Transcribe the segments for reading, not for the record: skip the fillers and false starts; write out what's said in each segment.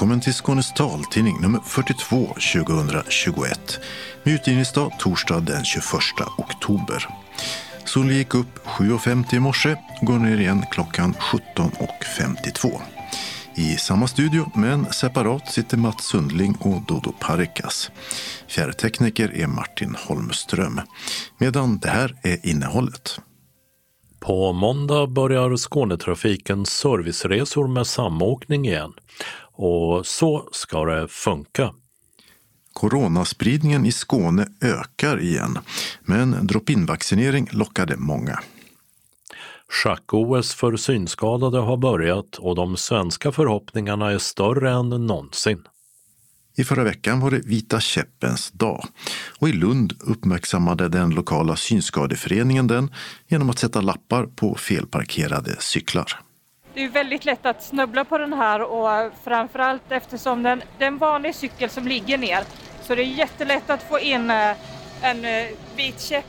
Välkommen till Skånes taltidning nummer 42 2021 med utgivningsdag torsdag den 21 oktober. Solen gick upp 7.50 i morse och går ner igen klockan 17.52. I samma studio men separat sitter Mats Sundling och Dodo Parikas. Fjärrtekniker är Martin Holmström. Medan det här är innehållet. På måndag börjar Skånetrafikens serviceresor med samåkning igen. Och så ska det funka. Coronaspridningen i Skåne ökar igen, men drop-in-vaccinering lockade många. Schack-OS för synskadade har börjat och de svenska förhoppningarna är större än någonsin. I förra veckan var det Vita käppens dag och i Lund uppmärksammade den lokala synskadeföreningen den genom att sätta lappar på felparkerade cyklar. Det är väldigt lätt att snubbla på den här och framförallt eftersom det är en vanlig cykel som ligger ner så det är jättelätt att få in en vit käpp.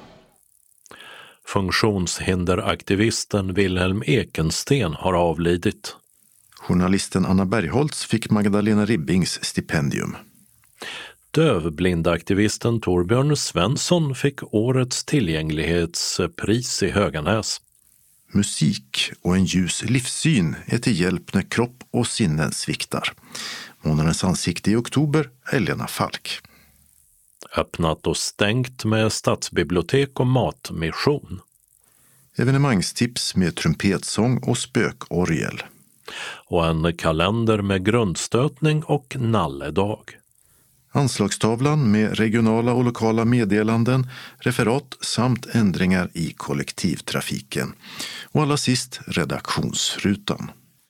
Funktionshinderaktivisten Wilhelm Ekensten har avlidit. Journalisten Anna Bergholtz fick Magdalena Ribbings stipendium. Dövblindaktivisten Torbjörn Svensson fick årets tillgänglighetspris i Höganäs. Musik och en ljus livssyn är till hjälp när kropp och sinnen sviktar. Månadens ansikte i oktober är Lena Falk. Öppnat och stängt med stadsbibliotek och matmission. Evenemangstips med trumpetsång och spökorgel. Och en kalender med grundstötning och nalledag. Anslagstavlan med regionala och lokala meddelanden, referat samt ändringar i kollektivtrafiken. Och allra sist redaktionsrutan.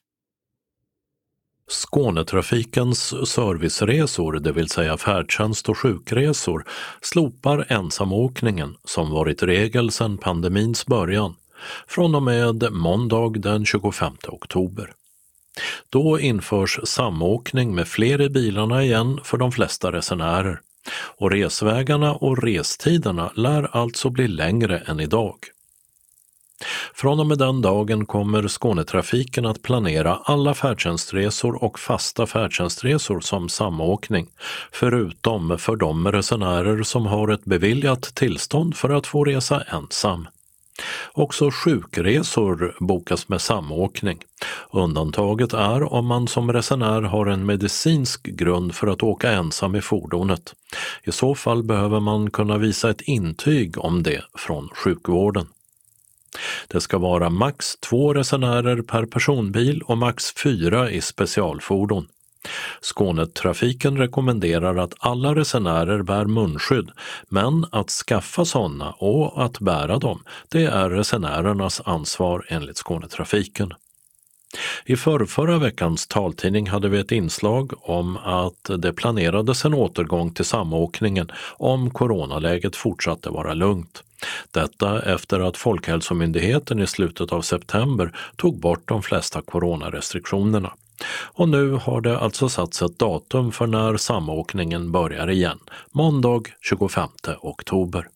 Skånetrafikens serviceresor, det vill säga färdtjänst och sjukresor, slopar ensamåkningen som varit regel sedan pandemins början, från och med måndag den 25 oktober. Då införs samåkning med fler i bilarna igen för de flesta resenärer och resvägarna och restiderna lär alltså bli längre än idag. Från och med den dagen kommer Skånetrafiken att planera alla färdtjänstresor och fasta färdtjänstresor som samåkning, förutom för de resenärer som har ett beviljat tillstånd för att få resa ensam. Också sjukresor bokas med samåkning. Undantaget är om man som resenär har en medicinsk grund för att åka ensam i fordonet. I så fall behöver man kunna visa ett intyg om det från sjukvården. Det ska vara max 2 resenärer per personbil och max 4 i specialfordon. Skånetrafiken rekommenderar att alla resenärer bär munskydd, men att skaffa sådana och att bära dem, det är resenärernas ansvar enligt Skånetrafiken. I förra veckans taltidning hade vi ett inslag om att det planerades en återgång till samåkningen om coronaläget fortsatte vara lugnt. Detta efter att Folkhälsomyndigheten i slutet av september tog bort de flesta coronarestriktionerna. Och nu har det alltså satts ett datum för när samåkningen börjar igen, måndag 25 oktober.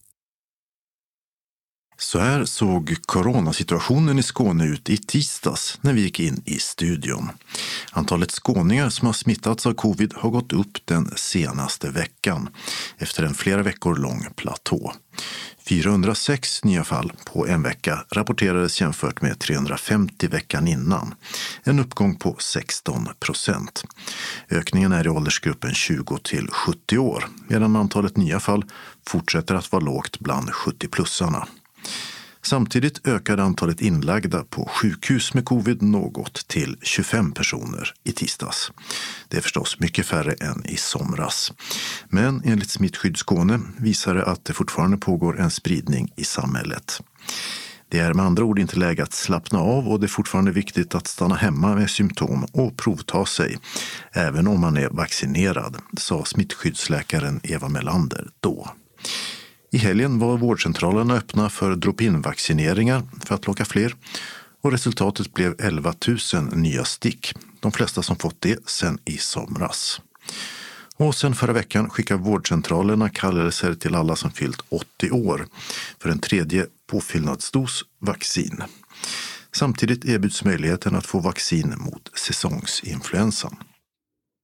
Så här såg coronasituationen i Skåne ut i tisdags när vi gick in i studion. Antalet skåningar som har smittats av covid har gått upp den senaste veckan efter en flera veckor lång platå. 406 nya fall på en vecka rapporterades jämfört med 350 veckan innan. En uppgång på 16%. Ökningen är i åldersgruppen 20 till 70 år medan antalet nya fall fortsätter att vara lågt bland 70-plussarna. Samtidigt ökade antalet inlagda på sjukhus med covid något till 25 personer i tisdags. Det är förstås mycket färre än i somras. Men enligt Smittskydd Skåne visar det att det fortfarande pågår en spridning i samhället. Det är med andra ord inte läge att slappna av och det är fortfarande viktigt att stanna hemma med symptom och provta sig, även om man är vaccinerad, sa smittskyddsläkaren Eva Melander då. I helgen var vårdcentralerna öppna för drop-in-vaccineringar för att locka fler och resultatet blev 11 000 nya stick, de flesta som fått det sedan i somras. Och sen förra veckan skickar vårdcentralerna kallelser till alla som fyllt 80 år för en 3:e påfyllnadsdos vaccin. Samtidigt erbjuds möjligheten att få vaccin mot säsongsinfluensan.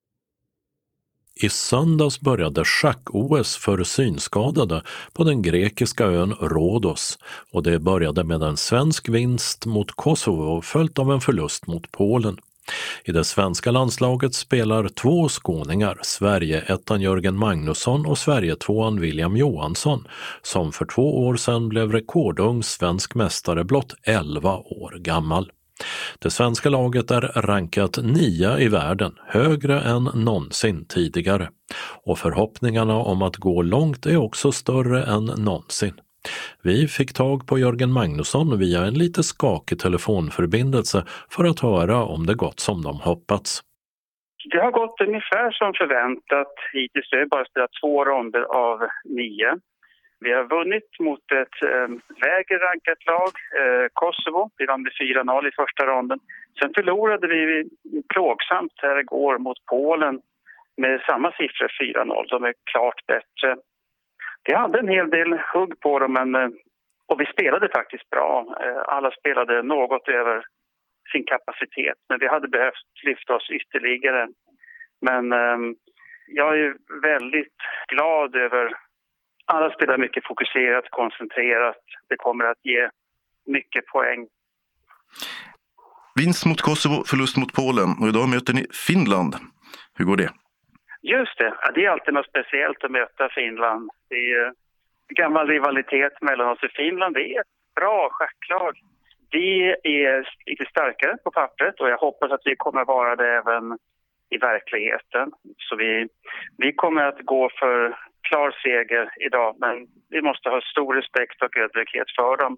I söndags började schack-OS för synskadade på den grekiska ön Rhodos och det började med en svensk vinst mot Kosovo följt av en förlust mot Polen. I det svenska landslaget spelar 2 skåningar, Sverige-ettan Jörgen Magnusson och Sverige-tvåan William Johansson, som för 2 år sedan blev rekordung svensk mästare blott 11 år gammal. Det svenska laget är rankat 9 i världen, högre än någonsin tidigare. Och förhoppningarna om att gå långt är också större än någonsin. Vi fick tag på Jörgen Magnusson via en lite skakig telefonförbindelse för att höra om det gått som de hoppats. Det har gått ungefär som förväntat. Hittills är det bara spelat 2 ronder av 9. Vi har vunnit mot ett lägre rankat lag, Kosovo. Vi vann med 4-0 i första ronden. Sen förlorade vi plågsamt här igår mot Polen med samma siffror, 4-0. De är klart bättre. Vi hade en hel del hugg på dem, och vi spelade faktiskt bra. Alla spelade något över sin kapacitet, men vi hade behövt lyfta oss ytterligare. Men jag är väldigt glad över alla spelar mycket fokuserat, koncentrerat. Det kommer att ge mycket poäng. Vinst mot Kosovo, förlust mot Polen och idag möter ni Finland. Hur går det? Just det, det är alltid något speciellt att möta Finland. Det är gammal rivalitet mellan oss i Finland. Det är ett bra schacklag. Vi är lite starkare på pappret och jag hoppas att vi kommer vara det även i verkligheten. Så vi kommer att gå för klar seger idag, men vi måste ha stor respekt och ödmjukhet för dem.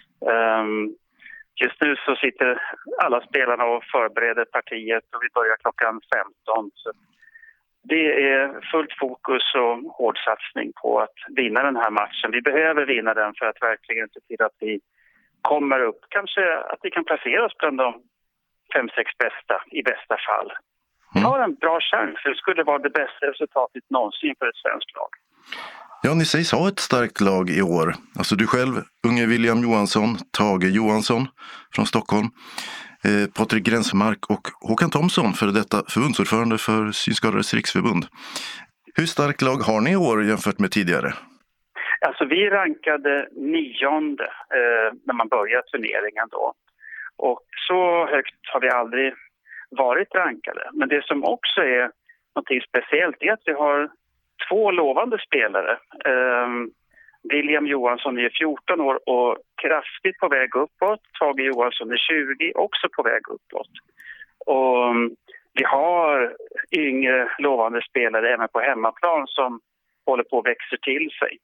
Just nu så sitter alla spelarna och förbereder partiet och vi börjar klockan 15. Så det är fullt fokus och hård satsning på att vinna den här matchen. Vi behöver vinna den för att verkligen se till att vi kommer upp. Kanske att vi kan placera oss bland de 5-6 bästa i bästa fall. Vi har en bra chans. Det skulle vara det bästa resultatet någonsin för ett svenskt lag. Ja, ni sägs ha ett starkt lag i år. Alltså du själv, unge William Johansson, Tage Johansson från Stockholm, Patrik Gränsmark och Håkan Thomsson, för detta förbundsordförande för Synskadades riksförbund. Hur starkt lag har ni i år jämfört med tidigare? Alltså vi rankade 9:e när man började turneringen då. Och så högt har vi aldrig varit rankade. Men det som också är något speciellt är att vi har 2 lovande spelare. William Johansson är 14 år och kraftigt på väg uppåt. Tage Johansson är 20, också på väg uppåt. Och vi har yngre lovande spelare även på hemmaplan som håller på att växa till sig.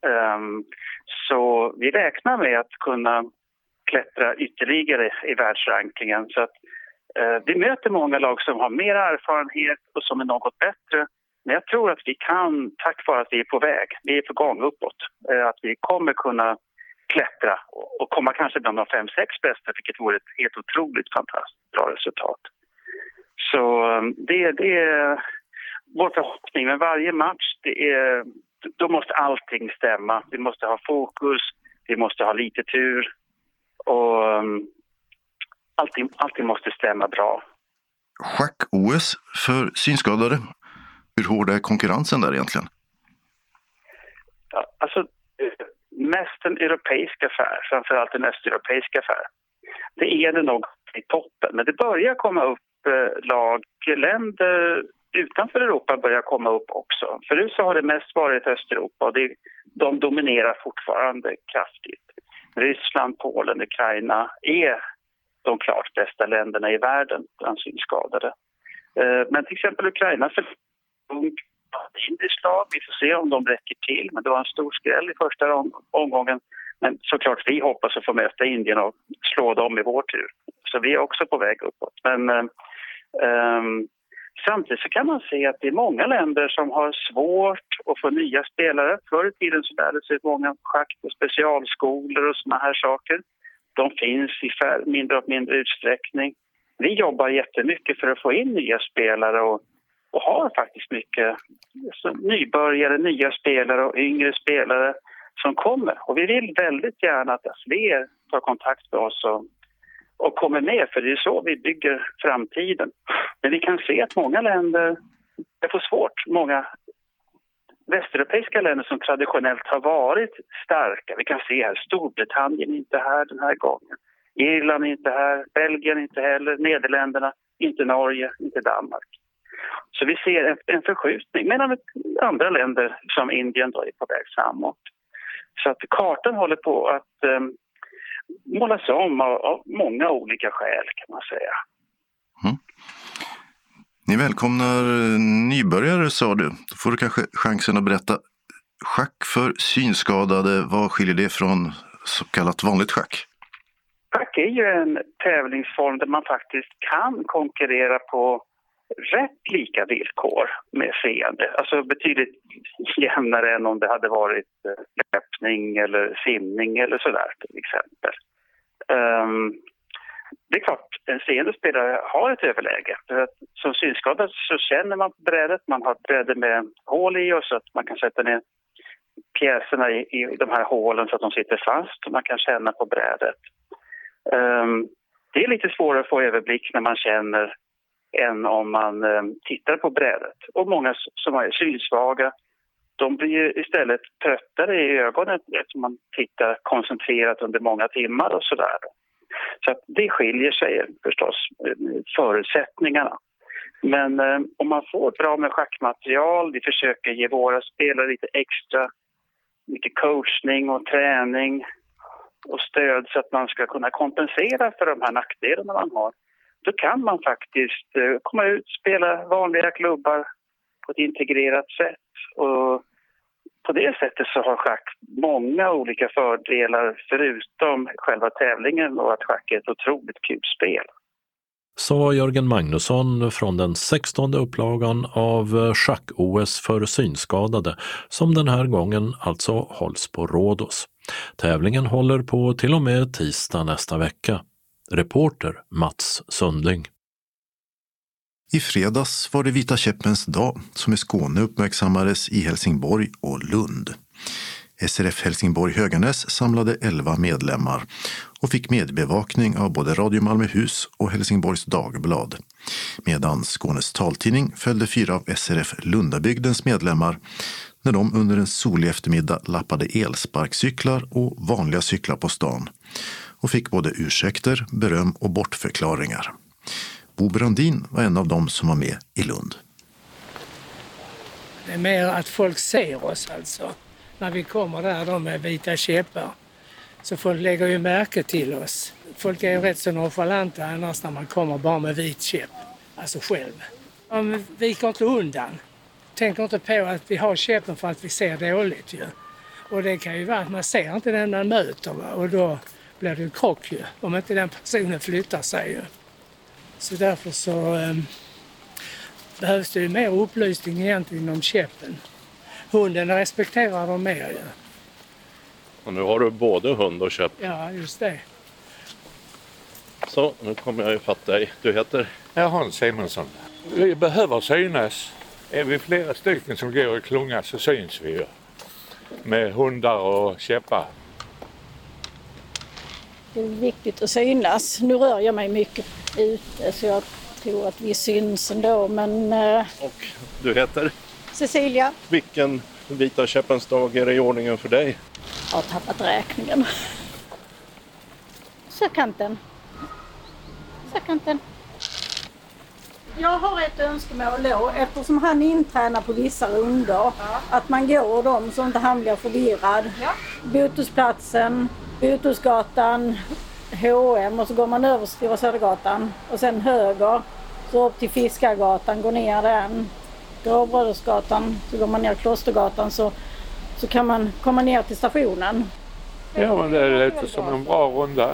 Så vi räknar med att kunna klättra ytterligare i världsrankingen. Så att vi möter många lag som har mer erfarenhet och som är något bättre. Men jag tror att vi kan, tack vare att vi är på väg, vi är på gång uppåt, att vi kommer kunna klättra och komma kanske bland de 5-6 bästa, vilket vore ett helt otroligt fantastiskt bra resultat. Så det är vår förhoppning. Men varje match, då måste allting stämma. Vi måste ha fokus, vi måste ha lite tur och allting måste stämma bra. Schack-OS för synskadade. Hur hård är konkurrensen där egentligen? Ja, alltså mest en europeisk affär, framförallt en östeuropeisk affär. Det är det nog i toppen, men det börjar komma upp länder utanför Europa börjar komma upp också. Förut så har det mest varit Östeuropa och de dominerar fortfarande kraftigt. Ryssland, Polen, Ukraina är de klart bästa länderna i världen bland synskadade. Men till exempel Ukraina för indiskt lag. Vi får se om de räcker till, men det var en stor skräll i första omgången. Men såklart vi hoppas att få möta Indien och slå dem i vår tur. Så vi är också på väg uppåt. Men samtidigt så kan man se att det är många länder som har svårt att få nya spelare. Förr i tiden så lärde sig många schack- och specialskolor och såna här saker. De finns i mindre och mindre utsträckning. Vi jobbar jättemycket för att få in nya spelare och har faktiskt mycket nybörjare, nya spelare och yngre spelare som kommer. Och vi vill väldigt gärna att fler tar kontakt med oss och kommer med, för det är så vi bygger framtiden. Men vi kan se att många länder det får svårt. Många västeuropeiska länder som traditionellt har varit starka. Vi kan se här, Storbritannien är inte här den här gången. Irland är inte här, Belgien inte heller, Nederländerna, inte Norge, inte Danmark. Så vi ser en förskjutning, medan andra länder som Indien då är på väg framåt. Så att kartan håller på att målas om av många olika skäl, kan man säga. Mm. Ni välkomnar nybörjare, sa du. Då får du kanske chansen att berätta. Schack för synskadade, vad skiljer det från så kallat vanligt schack? Schack är ju en tävlingsform där man faktiskt kan konkurrera på rätt lika villkor med seende. Alltså betydligt jämnare än om det hade varit löpning eller simning eller sådär till exempel. Det är klart, en seende spelare har ett överläge. För att som synskadad så känner man på brädet. Man har ett bräde med hål i, och så att man kan sätta ner pjäserna i de här hålen så att de sitter fast och man kan känna på brädet. Det är lite svårare att få överblick när man känner än om man tittar på brädet. Och många som är synsvaga, de blir ju istället tröttare i ögonen eftersom man tittar koncentrerat under många timmar och sådär. Så att det skiljer sig förstås, förutsättningarna. Men om man får bra med schackmaterial, vi försöker ge våra spelare lite extra, mycket coachning och träning och stöd så att man ska kunna kompensera för de här nackdelarna man har. Då kan man faktiskt komma ut och spela vanliga klubbar på ett integrerat sätt. Och på det sättet så har schack många olika fördelar förutom själva tävlingen och att schack är ett otroligt kul spel. Sa Jörgen Magnusson från den 16:e upplagan av schack-OS för synskadade som den här gången alltså hålls på Rhodos. Tävlingen håller på till och med tisdag nästa vecka. Reporter Mats Sundling. I fredags var det Vita käppens dag som i Skåne uppmärksammades i Helsingborg och Lund. SRF Helsingborg Höganäs samlade 11 medlemmar och fick medbevakning av både Radio Malmöhus och Helsingborgs Dagblad. Medan Skånes taltidning följde 4 av SRF Lundabygdens medlemmar när de under en solig eftermiddag lappade elsparkcyklar och vanliga cyklar på stan och fick både ursäkter, beröm och bortförklaringar. Bo Brandin var en av dem som var med i Lund. Det är mer att folk ser oss alltså. När vi kommer där då med vita käppar så folk lägger ju märke till oss. Folk är ju rätt så nonchalanta annars när man kommer bara med vit käpp, alltså själv. Man viker inte undan. Tänker inte på att vi har käppen för att vi ser dåligt ju. Och det kan ju vara att man ser inte den man möter, va? Och då blir det en krock ju, om inte den personen flyttar sig ju. Så därför så behövs det ju mer upplysning egentligen om käppen. Hunden respekterar dem mer ju. Och nu har du både hund och käpp. Ja, just det. Så, nu kommer jag ju fatta dig. Du heter? Jag Hans Simonsson. Vi behöver synas. Är vi flera stycken som går i klunga så syns vi ju. Med hundar och käppar. Det är viktigt att synas. Nu rör jag mig mycket ute så jag tror att vi syns ändå. Men, Och du heter? Cecilia. Vilken Vita käppens dag är det i ordningen för dig? Jag har tappat räkningen. Sökanten. Jag har ett önskemål då, eftersom han intränar på vissa rundor, att man går dem så inte han blir förvirrad. Ja. Botusplatsen, Botusgatan, H&M och så går man över Stora Södergatan och sen höger så upp till Fiskargatan, går ner den. Gråbrödersgatan, så går man ner Klostergatan så kan man komma ner till stationen. Ja, men det är lite som en bra runda.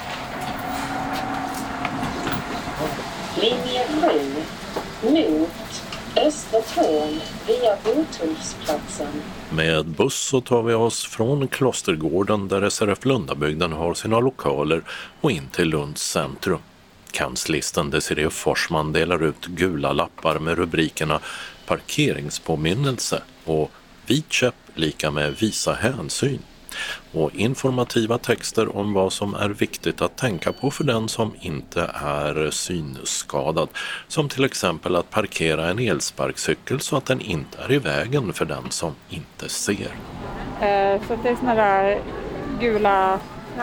Linje 7 mot Östertorn via Botusplatsen. Med buss så tar vi oss från Klostergården där SRF Lundabygden har sina lokaler och in till Lunds centrum. Kanslisten Desiree Forsman delar ut gula lappar med rubrikerna parkeringspåminnelse och vit käpp lika med visa hänsyn Och informativa texter om vad som är viktigt att tänka på för den som inte är synskadad. Som till exempel att parkera en elsparkcykel så att den inte är i vägen för den som inte ser. Så det är såna där gula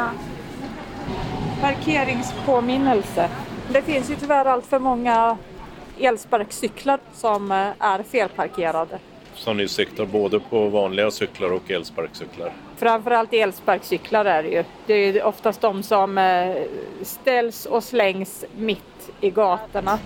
parkeringspåminnelse. Det finns ju tyvärr allt för många elsparkcyklar som är felparkerade. Så ni siktar både på vanliga cyklar och elsparkcyklar? Framförallt elsparkcyklar är det ju. Det är ju oftast de som ställs och slängs mitt i gatorna.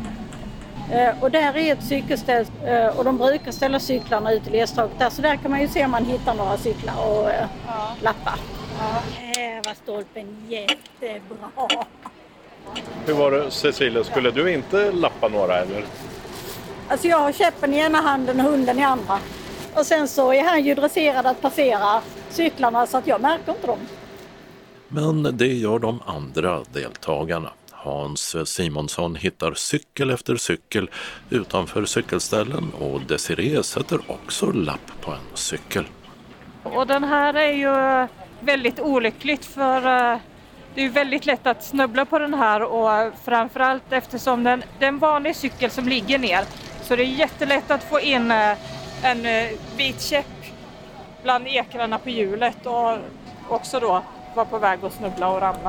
Och där är ett cykelställ och de brukar ställa cyklarna ut i ledstråket där. Så där kan man ju se om man hittar några cyklar och lappar. Var stolpen jättebra. Hur var det, Cecilia? Skulle du inte lappa några eller? Alltså jag har käppen i ena handen och hunden i andra. Och sen så är han ju dresserad att passera cyklarna så att jag märker inte dem. Men det gör de andra deltagarna. Hans Simonsson hittar cykel efter cykel utanför cykelställen och Desiree sätter också lapp på en cykel. Och den här är ju väldigt olyckligt för det är väldigt lätt att snubbla på den här och framförallt eftersom det är en vanlig cykel som ligger ner så det är jättelätt att få in en vit käpp bland ekrarna på hjulet och också då vara på väg att snubbla och ramla.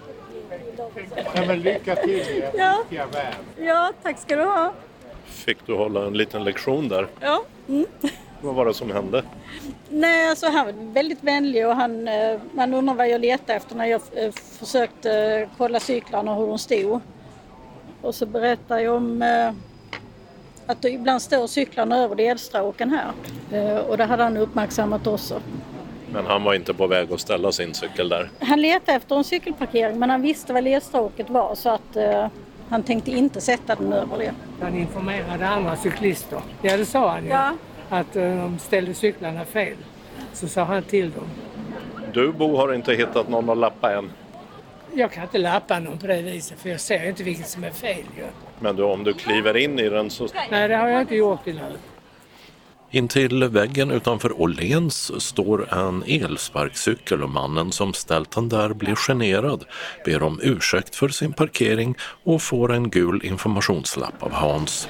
Ja, men lycka till. Ja, tack ska du ha. Fick du hålla en liten lektion där? Ja. Vad var det som hände? Nej, alltså han var väldigt vänlig och man undrar vad jag letade efter när jag försökte kolla cyklarna och hur de stod. Och så berättade jag om att det ibland står cyklarna över ledstråken här. Och det hade han uppmärksammat också. Men han var inte på väg att ställa sin cykel där? Han letade efter en cykelparkering men han visste vad ledstråket var så att han tänkte inte sätta den över det. Han informerade andra cyklister. Ja, det sa han ju. Ja. Att de ställde cyklarna fel. Så sa han till dem. Du, Bo, har inte hittat någon att lappa än? Jag kan inte lappa någon på det viset för jag ser inte vilket som är fel. Ja. Men du, om du kliver in i den så... Nej, det har jag inte gjort innan. Intill väggen utanför Åhléns står en elsparkcykel och mannen som ställt den där blir generad, ber om ursäkt för sin parkering och får en gul informationslapp av Hans.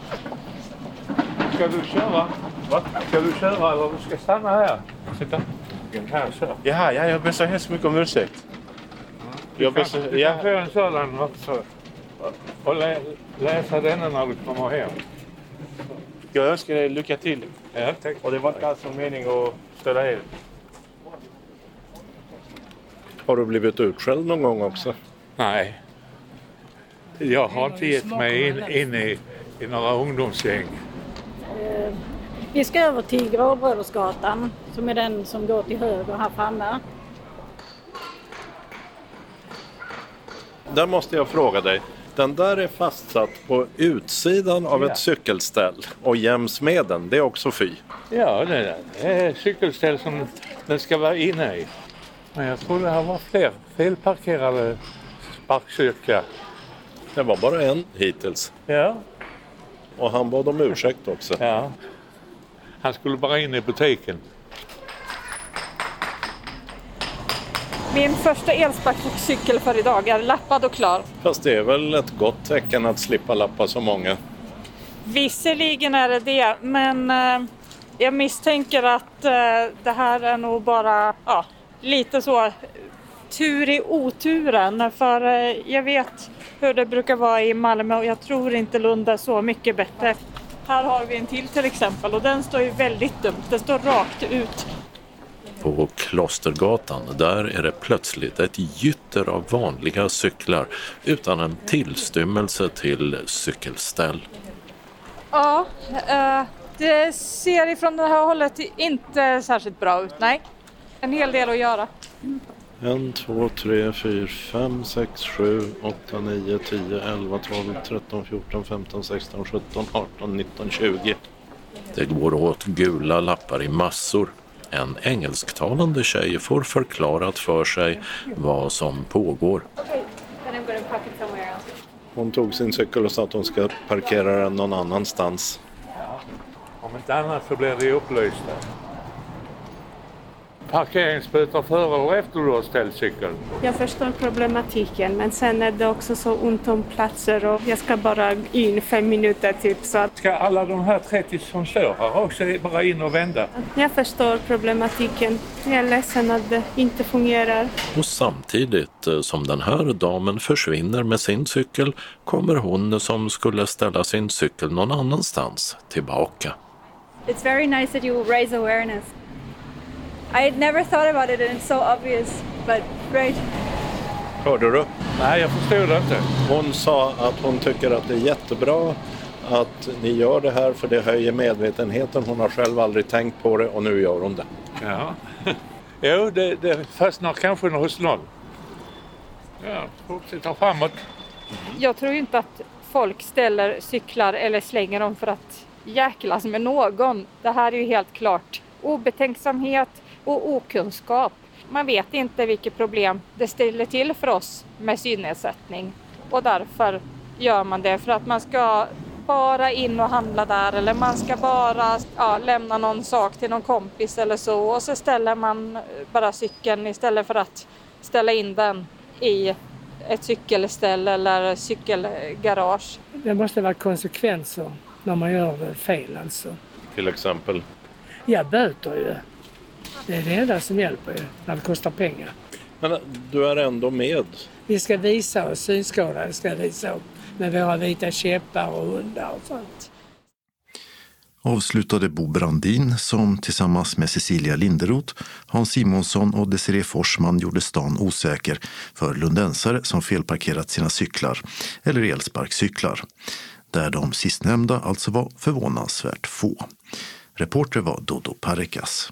Ska du köra? Va? Ska du köra eller du ska stanna här? Sitta här, kör. Ja, jag ber så hemskt mycket om ursäkt. Du kan få en sådan också. Och läsa denna när du kommer hem. Jag önskar dig lycka till. Ja, tack. Och det var inte alls mening att ställa er. Har du blivit utskälld någon gång också? Nej. Jag har inte gett mig in i några ungdomsgäng. Vi ska över till Gråbrödersgatan som är den som går till höger här framme. Där måste jag fråga dig. Den där är fastsatt på utsidan av ett cykelställ och jäms med den. Det är också fy. Ja, det är cykelställ som den ska vara inne i. Men jag tror det här var fler felparkerade sparkcyklar. Det var bara en hittills. Ja. Och han bad om ursäkt också. Ja. Han skulle bara in i butiken. Min första elsparkcykel för idag är lappad och klar. Fast det är väl ett gott tecken att slippa lappa så många. Visserligen är det, men jag misstänker att det här är nog bara lite så tur i oturen. För jag vet hur det brukar vara i Malmö och jag tror inte Lund är så mycket bättre. Här har vi en till exempel och den står ju väldigt dumt. Den står rakt ut. På Klostergatan, där är det plötsligt ett gytter av vanliga cyklar utan en tillstymmelse till cykelställ. Ja, det ser ifrån det här hållet inte särskilt bra ut, nej. En hel del att göra. 1, 2, 3, 4, 5, 6, 7, 8, 9, 10, 11, 12, 13, 14, 15, 16, 17, 18, 19, 20. Det går åt gula lappar i massor. En engelsktalande tjej får förklarat för sig vad som pågår. Hon tog sin cykel och sa att hon ska parkera den någon annanstans. Om inte annat så blir det upplyst. parkeringsböter före eller efter du har ställt cykeln? Jag förstår problematiken, men sen är det också så ont om platser och jag ska bara in 5 minuter typ. Så att... Ska alla de här 30 som står här också bara in och vända? Jag förstår problematiken. Jag är ledsen att det inte fungerar. Och samtidigt som den här damen försvinner med sin cykel kommer hon som skulle ställa sin cykel någon annanstans tillbaka. It's very nice that you raise awareness. I had never thought about it and it's so obvious, but great. Hörde du? Nej, jag förstod det inte. Hon sa att hon tycker att det är jättebra att ni gör det här för det höjer medvetenheten. Hon har själv aldrig tänkt på det och nu gör hon det. Ja, jo, det fastnar kanske hos någon. Ja, fortsätter framåt. Jag tror inte att folk ställer cyklar eller slänger dem för att jäklas med någon. Det här är ju helt klart obetänksamhet och okunskap. Man vet inte vilket problem det ställer till för oss med synnedsättning. Och därför gör man det för att man ska bara in och handla där. Eller man ska bara lämna någon sak till någon kompis eller så. Och så ställer man bara cykeln istället för att ställa in den i ett cykelställ eller cykelgarage. Det måste vara konsekvenser när man gör det fel alltså. Till exempel? Ja, böter ju. Det är det enda som hjälper ju, när det kostar pengar. Men du är ändå med. Vi ska visa oss, synskadade ska visa upp med våra vita käppar och hundar och sånt. Avslutade Bo Brandin som tillsammans med Cecilia Linderoth, Hans Simonsson och Desiree Forsman gjorde stan osäker för lundensare som felparkerat sina cyklar eller elsparkcyklar. Där de sistnämnda alltså var förvånansvärt få. Reporter var Dodo Parikas.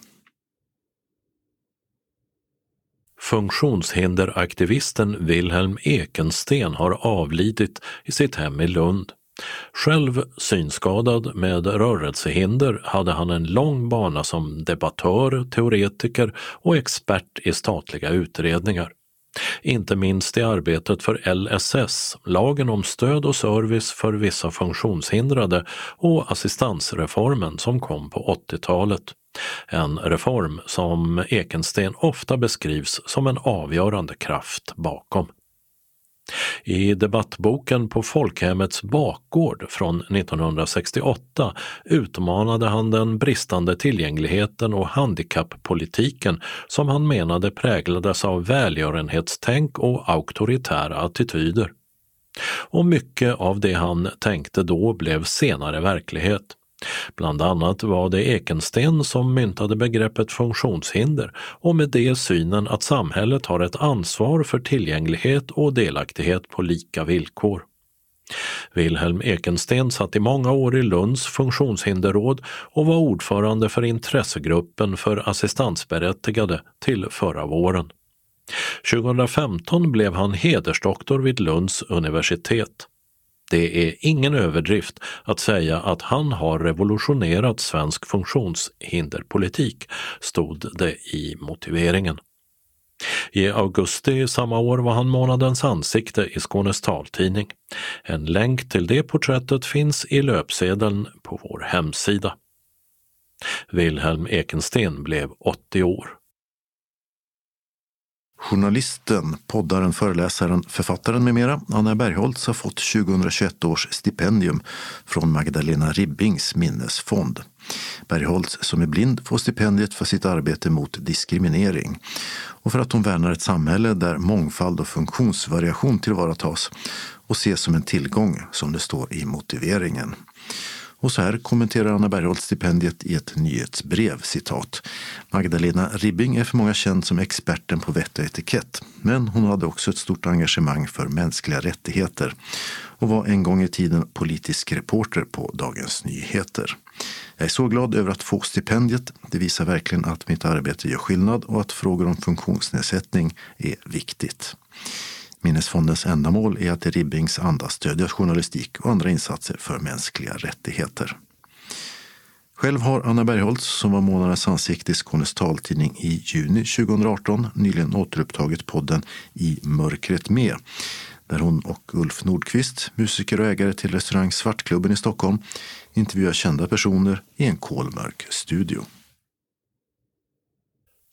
Funktionshinderaktivisten Wilhelm Ekensten har avlidit i sitt hem i Lund. Själv synskadad med rörelsehinder hade han en lång bana som debattör, teoretiker och expert i statliga utredningar. Inte minst i arbetet för LSS, lagen om stöd och service för vissa funktionshindrade och assistansreformen som kom på 80-talet. En reform som Ekensten ofta beskrivs som en avgörande kraft bakom. I debattboken På folkhemmets bakgård från 1968 utmanade han den bristande tillgängligheten och handikapppolitiken som han menade präglades av välgörenhetstänk och auktoritära attityder. Och mycket av det han tänkte då blev senare verklighet. Bland annat var det Ekensten som myntade begreppet funktionshinder och med det synen att samhället har ett ansvar för tillgänglighet och delaktighet på lika villkor. Wilhelm Ekensten satt i många år i Lunds funktionshinderråd och var ordförande för intressegruppen för assistansberättigade till förra våren. 2015 blev han hedersdoktor vid Lunds universitet. Det är ingen överdrift att säga att han har revolutionerat svensk funktionshinderpolitik, stod det i motiveringen. I augusti samma år var han månadens ansikte i Skånes taltidning. En länk till det porträttet finns i löpsedeln på vår hemsida. Wilhelm Ekensten blev 80 år. Journalisten, poddaren, föreläsaren, författaren med mera, Anna Bergholtz har fått 2021 års stipendium från Magdalena Ribbings minnesfond. Bergholtz, som är blind, får stipendiet för sitt arbete mot diskriminering och för att hon värnar ett samhälle där mångfald och funktionsvariation tillvaratas och ses som en tillgång, som det står i motiveringen. Och så här kommenterar Anna Bergholtz stipendiet i ett nyhetsbrev, citat. Magdalena Ribbing är för många känd som experten på vett och etikett, men hon hade också ett stort engagemang för mänskliga rättigheter och var en gång i tiden politisk reporter på Dagens Nyheter. Jag är så glad över att få stipendiet. Det visar verkligen att mitt arbete gör skillnad och att frågor om funktionsnedsättning är viktigt. Minnesfondens ändamål är att i Ribbings anda stödja journalistik och andra insatser för mänskliga rättigheter. Själv har Anna Bergholtz, som var månadens ansikte i Skånes taltidning i juni 2018, nyligen återupptagit podden I mörkret med, där hon och Ulf Nordqvist, musiker och ägare till restaurang Svartklubben i Stockholm, intervjuar kända personer i en kolmörk studio.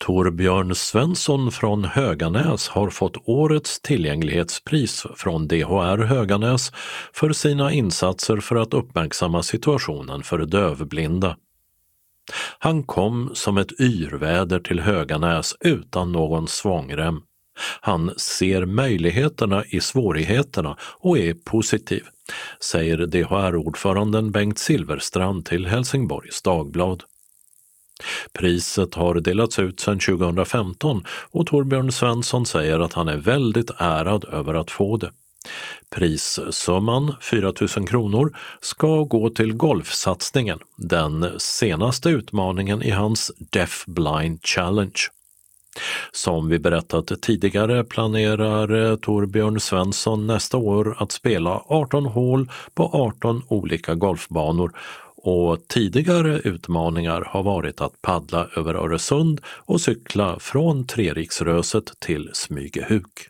Torbjörn Svensson från Höganäs har fått årets tillgänglighetspris från DHR Höganäs för sina insatser för att uppmärksamma situationen för dövblinda. Han kom som ett yrväder till Höganäs utan någon svångrem. Han ser möjligheterna i svårigheterna och är positiv, säger DHR-ordföranden Bengt Silverstrand till Helsingborgs Dagblad. Priset har delats ut sedan 2015 och Torbjörn Svensson säger att han är väldigt ärad över att få det. Prissumman, 4 000 kronor, ska gå till golfsatsningen, den senaste utmaningen i hans Deaf Blind Challenge. Som vi berättat tidigare planerar Torbjörn Svensson nästa år att spela 18 hål på 18 olika golfbanor och tidigare utmaningar har varit att paddla över Öresund och cykla från Treriksröset till Smygehuk.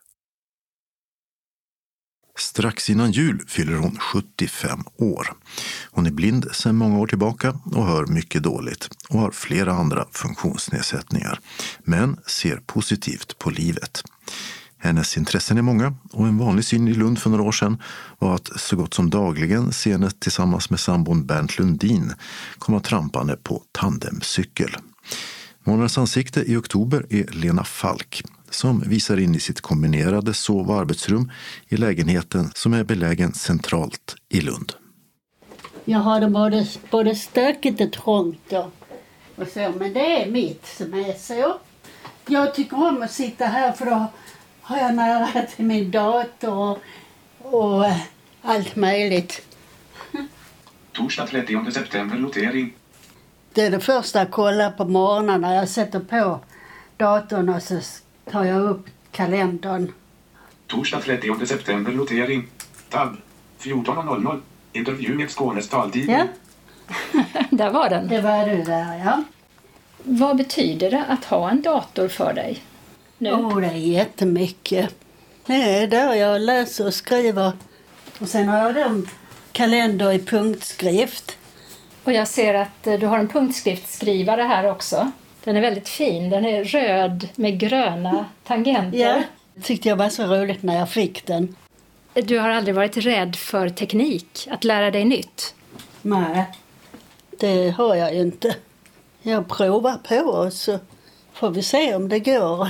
Strax innan jul fyller hon 75 år. Hon är blind sedan många år tillbaka och hör mycket dåligt och har flera andra funktionsnedsättningar, men ser positivt på livet. Hennes intressen är många och en vanlig syn i Lund för några år sedan var att så gott som dagligen se henne tillsammans med sambon Bernt Lundin komma trampande på tandemcykel. Månadens ansikte i oktober är Lena Falk som visar in i sitt kombinerade sov- och arbetsrum i lägenheten som är belägen centralt i Lund. Jag har det både stökigt och trångt och så, men det är mitt som är så. Jag tycker om att sitta här för då har jag nära till min dator och allt möjligt. Torsdag 30 september notering. Det är det första jag kollar på morgonen när jag sätter på datorn och så tar jag upp kalendern. Torsdag 30 september notering. Tab 14.00. Intervju med Skånes taltidning. Ja. Där var den. Det var du där, ja. Vad betyder det att ha en dator för dig nu? Det är jättemycket. Det är där jag läser och skriver. Och sen har jag en kalender i punktskrift. Och jag ser att du har en punktskriftsskrivare här också. Den är väldigt fin. Den är röd med gröna tangenter. Ja, det tyckte jag var så roligt när jag fick den. Du har aldrig varit rädd för teknik, att lära dig nytt? Nej, det har jag ju inte. Jag provar på och så får vi se om det går.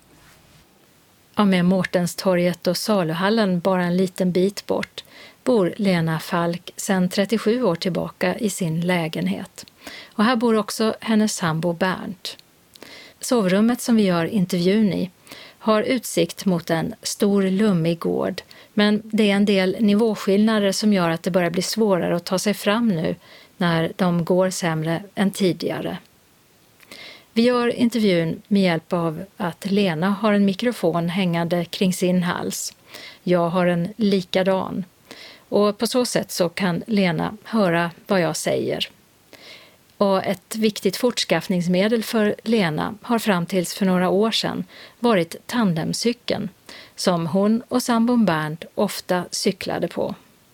Och med Mårtenstorget och saluhallen bara en liten bit bort bor Lena Falk sedan 37 år tillbaka i sin lägenhet. Och här bor också hennes sambo Bernt. Sovrummet som vi gör intervjun i har utsikt mot en stor lummig gård, men det är en del nivåskillnader som gör att det börjar bli svårare att ta sig fram nu när de går sämre än tidigare. Vi gör intervjun med hjälp av att Lena har en mikrofon hängande kring sin hals. Jag har en likadan. Och på så sätt så kan Lena höra vad jag säger. Och ett viktigt fortskaffningsmedel för Lena har fram tills för några år sedan varit tandemcykeln som hon och sambon Bernt ofta cyklade på.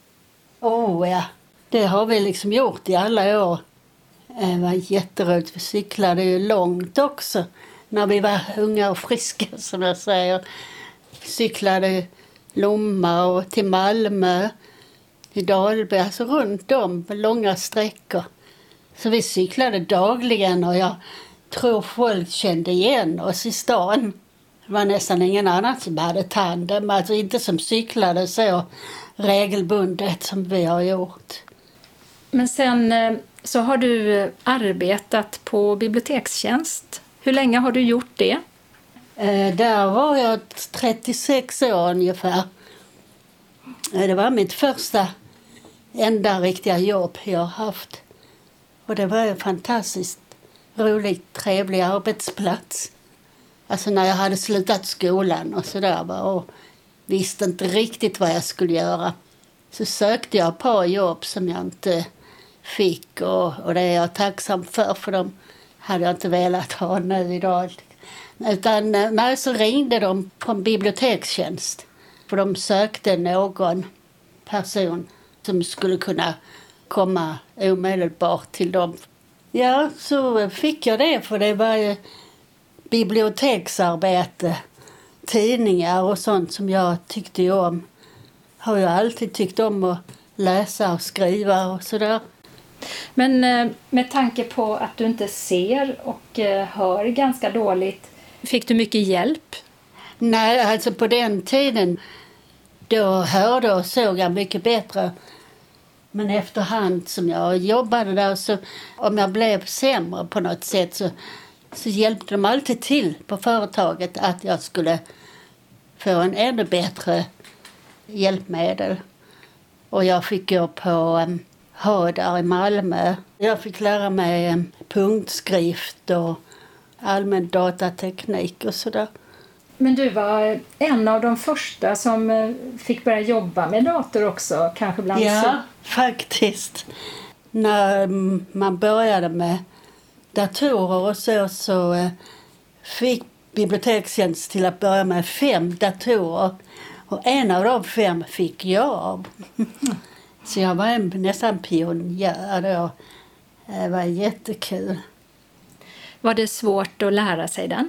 Ja, det har vi liksom gjort i alla år. Det var jätteroligt. Vi cyklade ju långt också när vi var unga och friska, som jag säger. Vi cyklade Lomma och till Malmö, i Dalby, alltså runt om på långa sträckor. Så vi cyklade dagligen och jag tror folk kände igen oss i stan. Det var nästan ingen annan som hade tandem, alltså inte som cyklade så regelbundet som vi har gjort. Men sen så har du arbetat på bibliotekstjänst. Hur länge har du gjort det? Där var jag 36 år ungefär. Det var mitt första enda riktiga jobb jag har haft. Och det var en fantastiskt roligt, trevlig arbetsplats. Alltså när jag hade slutat skolan och sådär och visste inte riktigt vad jag skulle göra. Så sökte jag ett par jobb som jag inte fick och det är jag tacksam för dem hade jag inte velat ha nu idag. Utan när så ringde de på en bibliotekstjänst för de sökte någon person som skulle kunna komma omedelbart till dem. Ja, så fick jag det för det var biblioteksarbete, tidningar och sånt som jag tyckte om. Har jag alltid tyckt om att läsa och skriva och sådär. Men med tanke på att du inte ser och hör ganska dåligt, fick du mycket hjälp? Nej, alltså på den tiden då hörde och såg jag mycket bättre. Men efterhand som jag jobbade där, så om jag blev sämre på något sätt så hjälpte de alltid till på företaget att jag skulle få en ännu bättre hjälpmedel. Och jag fick gå på Hadar i Malmö. Jag fick lära mig punktskrift och allmän datateknik och sådär. Men du var en av de första som fick börja jobba med dator också, kanske bland faktiskt. När man började med datorer och så fick bibliotekstjänst till att börja med 5 datorer. Och en av de 5 fick jag. Så jag var nästan pionjär då. Det var jättekul. Var det svårt att lära sig den?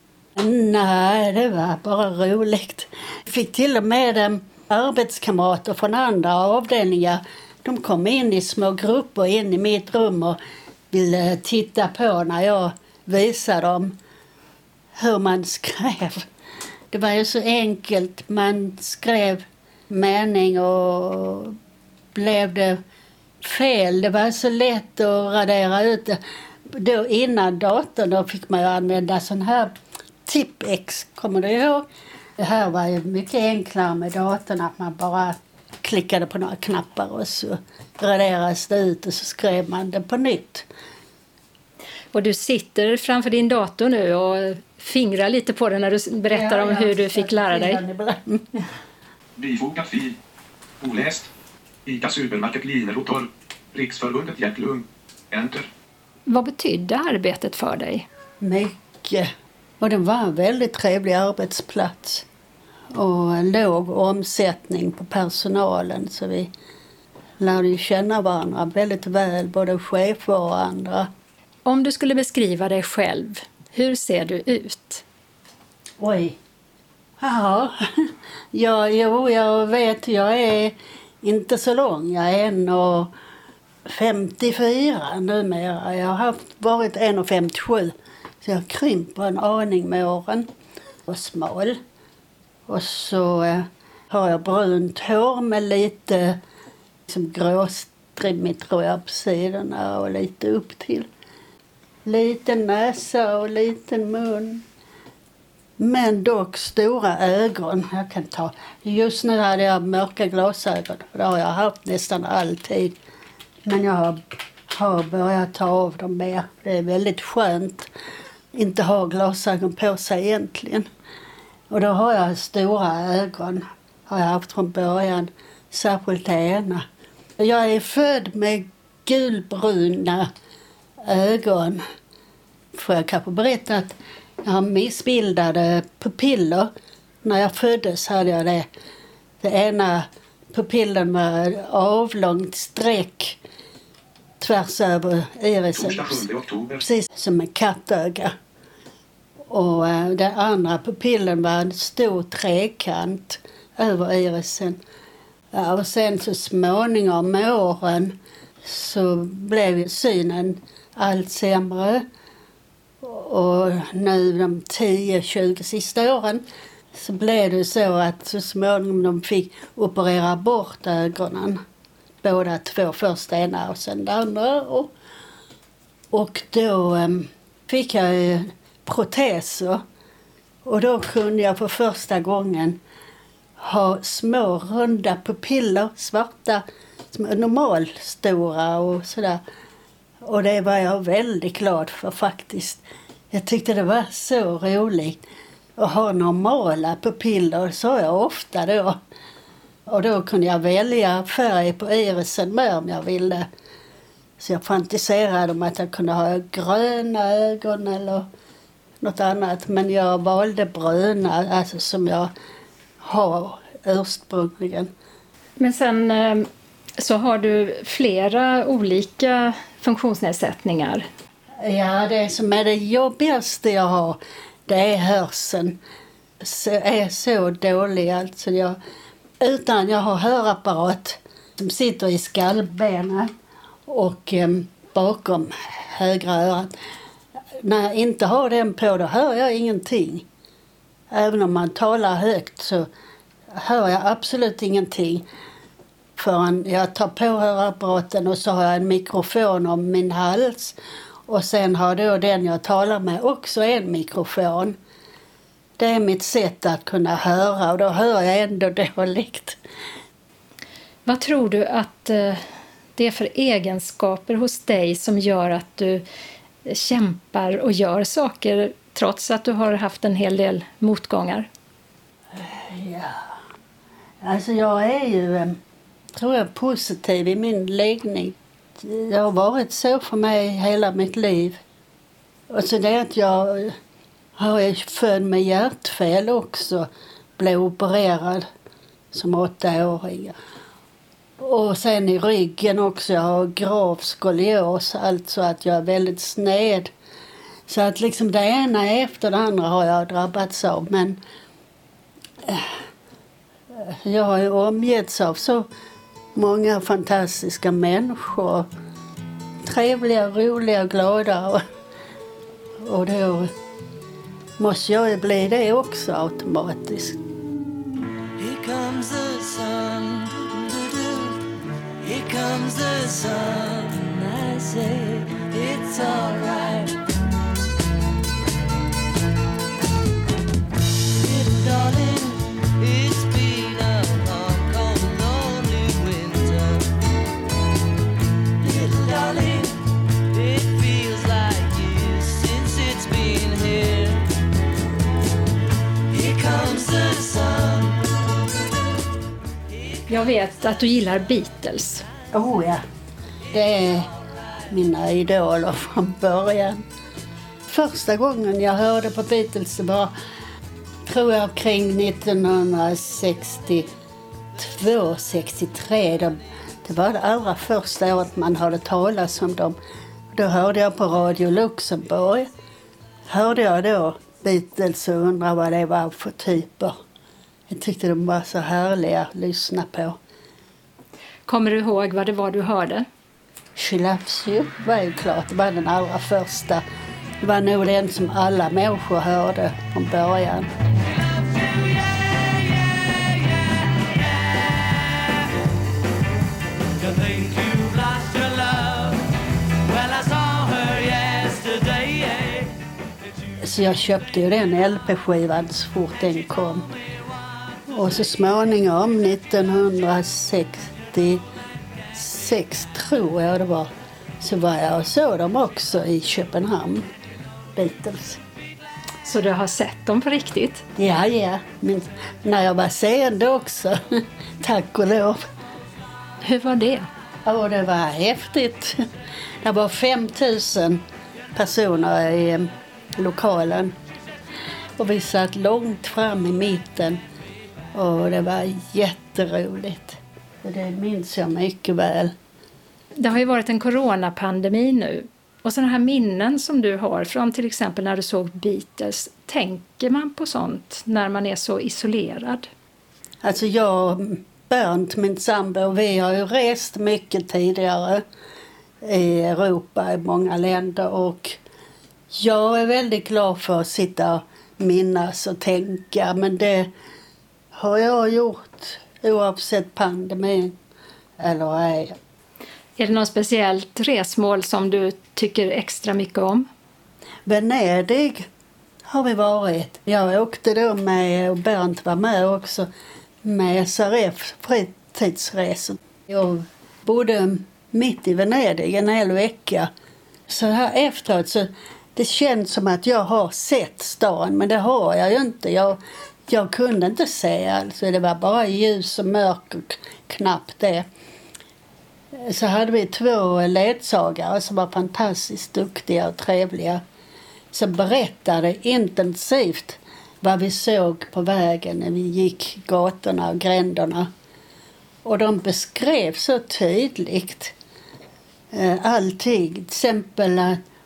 Nej, det var bara roligt. Jag fick till och med arbetskamrater från andra avdelningar. De kom in i små grupper in i mitt rum och ville titta på när jag visade dem hur man skrev. Det var ju så enkelt. Man skrev mening och blev det fel. Det var så lätt att radera ut det. Då innan datorn då fick man ju använda sån här Tipp-X, kommer du ihåg? Det här var ju mycket enklare med datorn, att man bara klickade på några knappar och så raderades det ut och så skrev man det på nytt. Och du sitter framför din dator nu och fingrar lite på den när du berättar om hur du fick lära dig. Bifogat fil. Oläst. ICA Supermarket Linerotor. Riksförbundet Hjärtlung. Enter. Vad betydde arbetet för dig? Mycket. Och det var en väldigt trevlig arbetsplats. Och en låg omsättning på personalen. Så vi lärde ju känna varandra väldigt väl, både chefer och andra. Om du skulle beskriva dig själv, hur ser du ut? Oj. Ja, jag vet, jag är inte så lång. Jag är 1,54 numera. Jag har varit 1,57. Så jag krymper en aning med åren. Och smal. Och så har jag brunt hår med lite gråstrimmigt tror jag på sidorna och lite upp till. Liten näsa och liten mun. Men dock stora ögon. Jag kan ta. Just nu hade jag mörka glasögon. Det har jag haft nästan alltid. Men jag har börjat ta av dem mer. Det är väldigt skönt. Inte ha glasögon på sig egentligen. Och då har jag stora ögon. Har jag haft från början. Särskilt det ena. Jag är född med gulbruna ögon. Får jag kanske berätta att jag har missbildade pupiller. När jag föddes hade jag det. Det ena pupillen var avlångt streck tvärs över irisen. Precis som en kattöga. Och den andra pupillen var en stor trekant över irisen. Ja, och sen så småningom med åren så blev synen allt sämre. Och nu de 10-20 sista åren så blev det så att så småningom de fick operera bort ögonen. Båda 2, först ena och sen det andra. Och då fick jag proteser. Och då kunde jag för första gången ha små runda pupiller, svarta, normalstora och sådär. Och det var jag väldigt glad för faktiskt. Jag tyckte det var så roligt att ha normala pupiller, så jag ofta då. Och då kunde jag välja färg på irisen med om jag ville. Så jag fantiserade om att jag kunde ha gröna ögon eller något annat. Men jag valde bruna, alltså som jag har ursprungligen. Men sen så har du flera olika funktionsnedsättningar. Ja, det som är det jobbigaste jag har, det är hörseln. Är så dålig alltså. Jag har hörapparat som sitter i skallbenet och bakom högra örat. När jag inte har den på, då hör jag ingenting. Även om man talar högt så hör jag absolut ingenting. Förrän jag tar på hörapparaten och så har jag en mikrofon om min hals. Och sen har då den jag talar med också en mikrofon. Det är mitt sätt att kunna höra och då hör jag ändå dåligt. Vad tror du att det är för egenskaper hos dig som gör att du kämpar och gör saker trots att du har haft en hel del motgångar? Ja, alltså jag är ju, tror jag, positiv i min läggning. Det har varit så för mig hela mitt liv. Och så det att jag har född med hjärtfel också, blev opererad som 8-åring. Och sen i ryggen också, jag har grav skolios, alltså att jag är väldigt sned. Så att liksom det ena efter det andra har jag drabbats av. Men jag har ju omgetts av så många fantastiska människor. Trevliga, roliga, glada. Och då måste jag ju bli det också automatiskt. Here comes the sun, here comes the sun, I say it's all right. Little darling, it's been a long, cold, lonely winter. Little darling, it feels like years since it's been here. Here comes the sun. Jag vet att du gillar Beatles. Ja, det är mina idoler från början. Första gången jag hörde på Beatles var, tror jag, kring 1962-63. Det var det allra första året man hörde talas om dem. Då hörde jag på Radio Luxemburg. Hörde jag då Beatles och undrade vad det var för typer. Jag tyckte de var så härliga att lyssna på. Kommer du ihåg vad det var du hörde? She Loves You var ju klart. Det var den allra första. Det var nog den som alla människor hörde från början. Så jag köpte ju den LP-skivan så fort den kom. Och så småningom 1966 tror jag det var, så var jag och såg dem också i Köpenhamn, Beatles. Så du har sett dem på riktigt? Ja. Men när jag var seende också, tack och lov. Hur var det? Ja, det var häftigt. Det var 5000 personer i lokalen. Och vi satt långt fram i mitten. Och det var jätteroligt. Och det minns jag mycket väl. Det har ju varit en coronapandemi nu. Och sådana här minnen som du har från till exempel när du såg Beatles. Tänker man på sånt när man är så isolerad? Alltså jag, Bernt, min sambo, vi har ju rest mycket tidigare i Europa, i många länder. Och jag är väldigt glad för att sitta och minnas och tänka. Men det har jag gjort oavsett pandemin eller ej. Är det något speciellt resmål som du tycker extra mycket om? Venedig har vi varit. Jag åkte då med, och Bernt var med också, med SRF fritidsresor. Jag bodde mitt i Venedig en hel vecka. Så här efteråt så det känns som att jag har sett stan, men det har jag ju inte. Jag kunde inte se, alltså det var bara ljus och mörker, knappt det. Så hade vi 2 ledsagare som var fantastiskt duktiga och trevliga. Som berättade intensivt vad vi såg på vägen när vi gick gatorna och gränderna. Och de beskrev så tydligt allting. Till exempel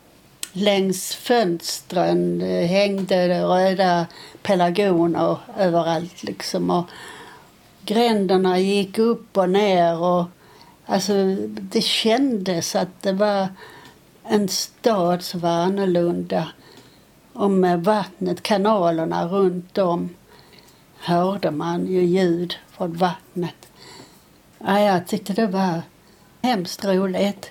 Längs fönstren hängde det röda pelargoner överallt liksom. Och gränderna gick upp och ner. Och, alltså, det kändes att det var en stad som var annorlunda. Och med vattnet, kanalerna runt om, hörde man ju ljud från vattnet. Ja, jag tyckte det var hemskt roligt.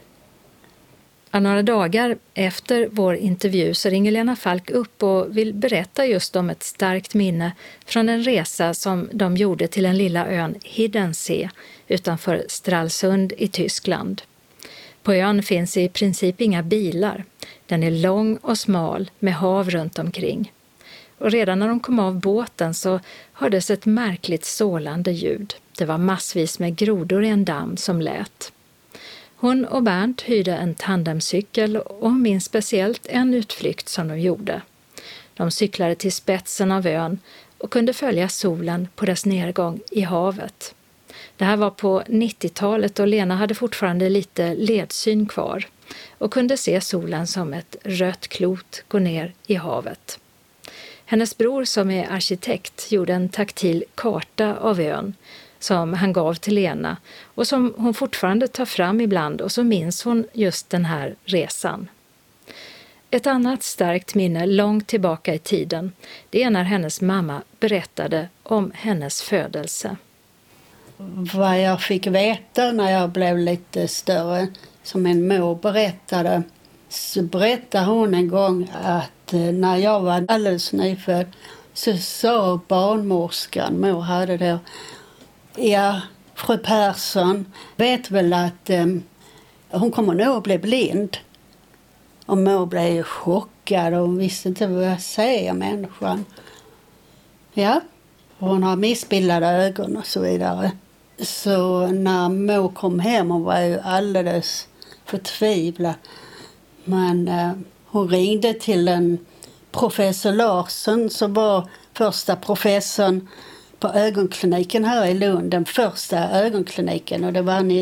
Några dagar efter vår intervju så ringer Lena Falk upp och vill berätta just om ett starkt minne från en resa som de gjorde till den lilla ön Hiddensee utanför Stralsund i Tyskland. På ön finns i princip inga bilar. Den är lång och smal med hav runt omkring. Och redan när de kom av båten så hördes ett märkligt sålande ljud. Det var massvis med grodor i en damm som lät. Hon och Bernt hyrde en tandemcykel och minns speciellt en utflykt som de gjorde. De cyklade till spetsen av ön och kunde följa solen på dess nedgång i havet. Det här var på 90-talet och Lena hade fortfarande lite ledsyn kvar och kunde se solen som ett rött klot gå ner i havet. Hennes bror som är arkitekt gjorde en taktil karta av ön som han gav till Lena och som hon fortfarande tar fram ibland och så minns hon just den här resan. Ett annat starkt minne långt tillbaka i tiden, det är när hennes mamma berättade om hennes födelse. Vad jag fick veta när jag blev lite större, som min mor berättade, så berättade hon en gång att när jag var alldeles nyfödd så sa barnmorskan, mor hade det, ja, fru Persson vet väl att hon kommer nog att bli blind. Och mor blev chockad och visste inte vad jag säger människan. Ja, hon har missbildade ögon och så vidare. Så när mor kom hem och var ju alldeles förtvivlad. Men hon ringde till en professor Larsson som var första professorn på ögonkliniken här i Lund. Den första ögonkliniken och det var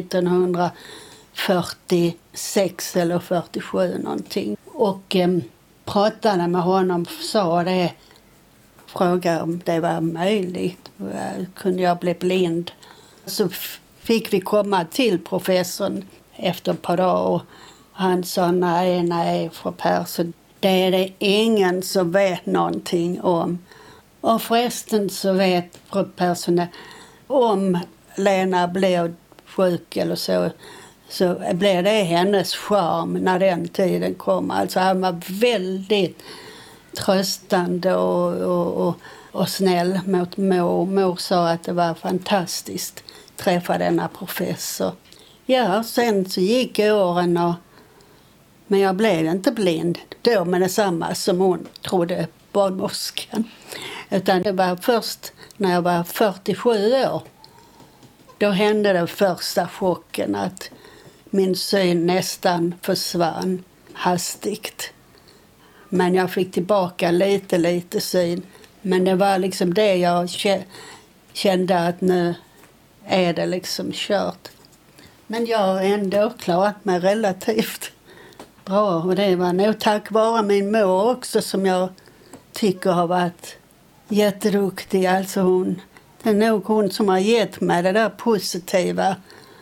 1946 eller 47 någonting. Och pratade med honom, sa det, frågade om det var möjligt. Kunde jag bli blind? Så fick vi komma till professorn efter ett par dagar och han sa nej, fru Persson, det är det ingen som vet någonting om. Och förresten så vet fru Persson om Lena blev sjuk eller så blev det hennes charm när den tiden kom. Alltså han var väldigt tröstande och snäll mot mor. Mor sa att det var fantastiskt att träffa denna professor. Ja, sen så gick åren men jag blev inte blind då med detsamma som hon trodde, barnmorskan. Utan det var först när jag var 47 år. Då hände den första chocken att min syn nästan försvann hastigt. Men jag fick tillbaka lite syn. Men det var liksom det jag kände att nu är det liksom kört. Men jag har ändå klarat mig relativt bra. Och det var nog tack vare min mor också som jag tycker har varit jätteduktig. Alltså det är nog hon som har gett mig det där positiva.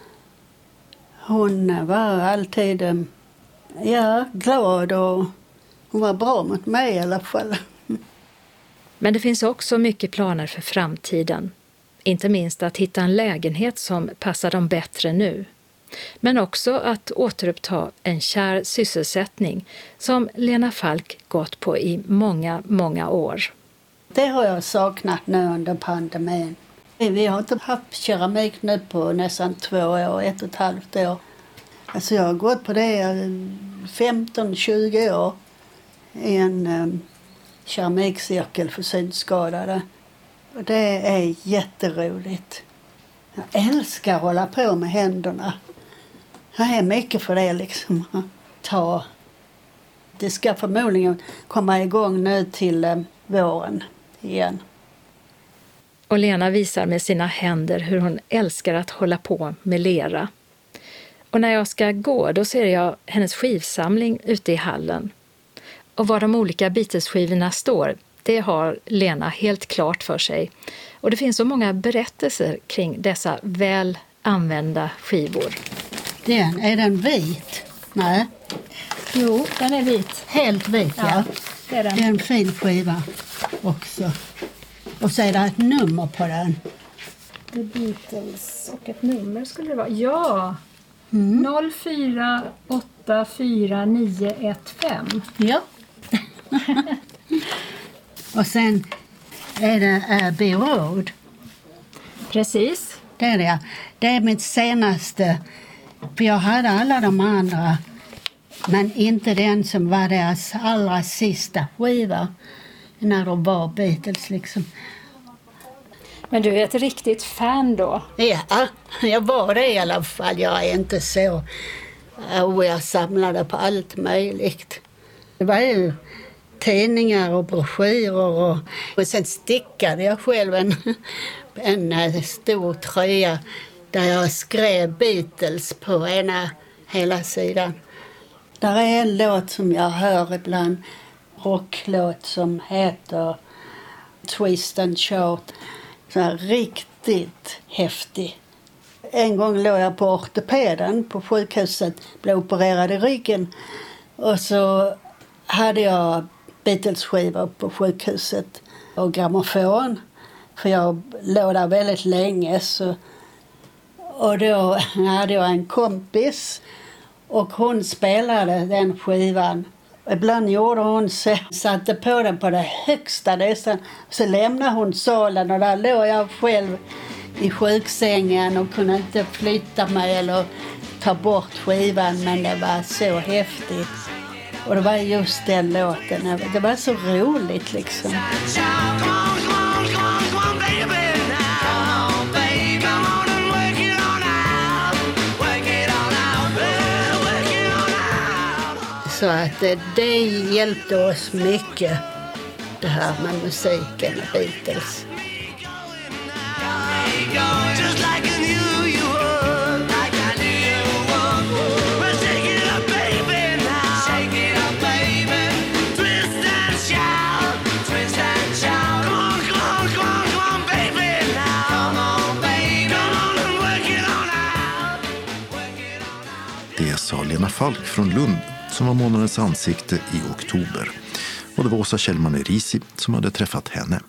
Hon var alltid glad och hon var bra mot mig i alla fall. Men det finns också mycket planer för framtiden. Inte minst att hitta en lägenhet som passar dem bättre nu. Men också att återuppta en kär sysselsättning som Lena Falk gått på i många, många år. Det har jag saknat nu under pandemin. Vi har inte haft keramik nu på nästan 2 år, 1,5 år. Alltså jag har gått på det 15-20 år i en keramikcirkel för synskadade. Och det är jätteroligt. Jag älskar att hålla på med händerna. Jag är mycket för det liksom. Det ska förmodligen komma igång nu till våren igen. Och Lena visar med sina händer hur hon älskar att hålla på med lera. Och när jag ska gå då ser jag hennes skivsamling ute i hallen. Och var de olika Beatles-skivorna står, det har Lena helt klart för sig. Och det finns så många berättelser kring dessa väl använda skivor. Är den vit? Nej. Jo, den är vit. Helt vit, ja. Det är den. Det är en fin skiva också. Och så är det ett nummer på den. The Beatles och ett nummer skulle det vara. Ja, 04849115. Ja. Och sen är det Abbey Road. Precis. Det är det. Det är mitt senaste. För jag hade alla de andra. Men inte den som var deras allra sista skiva. När de var Beatles liksom. Men du är ett riktigt fan då? Ja, jag var det i alla fall. Jag är inte så. Jag samlade på allt möjligt. Det var ju tidningar och broschyrer. Och sen stickade jag själv en stor tröja där jag skrev Beatles på hela sidan. Där är en låt som jag hör ibland. Rocklåt som heter Twist and Shout. Så här riktigt häftig. En gång låg jag på ortopeden på sjukhuset, blev opererad i ryggen. Och så hade jag Beatles-skivor på sjukhuset och grammofon. För jag låg där väldigt länge. Och då hade jag en kompis och hon spelade den skivan. Ibland gjorde hon så, satte på den på det högsta nästan. Så lämnade hon salen och där låg jag själv i sjuksängen och kunde inte flytta mig eller ta bort skivan. Men det var så häftigt. Och det var just den låten. Det var så roligt liksom. Så att det hjälpte oss mycket, det här med musiken och Beatles. Det sa Lena Falk från Lund som var månadens ansikte i oktober. Och det var Åsa Kjellman Erisi som hade träffat henne.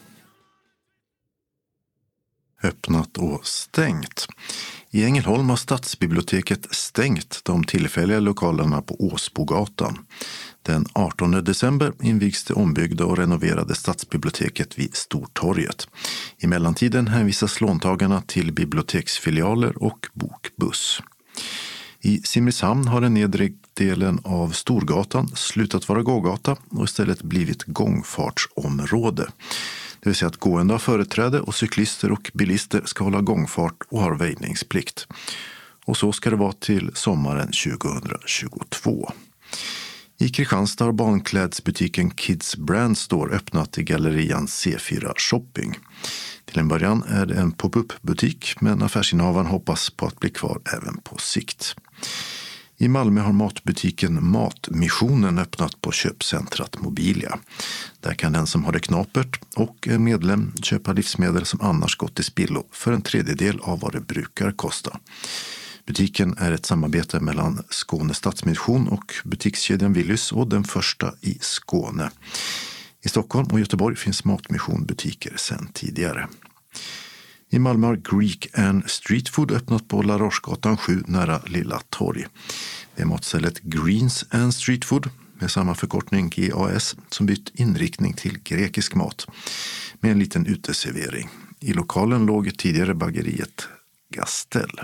Öppnat och stängt. I Ängelholm har stadsbiblioteket stängt de tillfälliga lokalerna på Åsbogatan. Den 18 december invigs det ombyggda och renoverade stadsbiblioteket vid Stortorget. I mellantiden hänvisas låntagarna till biblioteksfilialer och bokbuss. I Simrishamn har den nedre delen av Storgatan slutat vara gågata och istället blivit gångfartsområde. Det vill säga att gående har företräde och cyklister och bilister ska hålla gångfart och har väjningsplikt. Och så ska det vara till sommaren 2022. I Kristianstad har barnklädsbutiken Kids Brand Store öppnat i gallerian C4 Shopping. Till en början är det en pop-up-butik, men affärsinnehavaren hoppas på att bli kvar även på sikt. I Malmö har matbutiken Matmissionen öppnat på köpcentrat Mobilia. Där kan den som har det knapert och är medlem köpa livsmedel som annars gått till spillo för en tredjedel av vad det brukar kosta. Butiken är ett samarbete mellan Skåne Stadsmission och butikskedjan Willys och den första i Skåne. I Stockholm och Göteborg finns Matmission-butiker sedan tidigare. I Malmö har Greek and Street Food öppnat på La Rochegatan 7 nära Lilla Torg. Det är matstället Greens and Street Food med samma förkortning GAS som bytt inriktning till grekisk mat med en liten uteservering. I lokalen låg tidigare bageriet Gastel.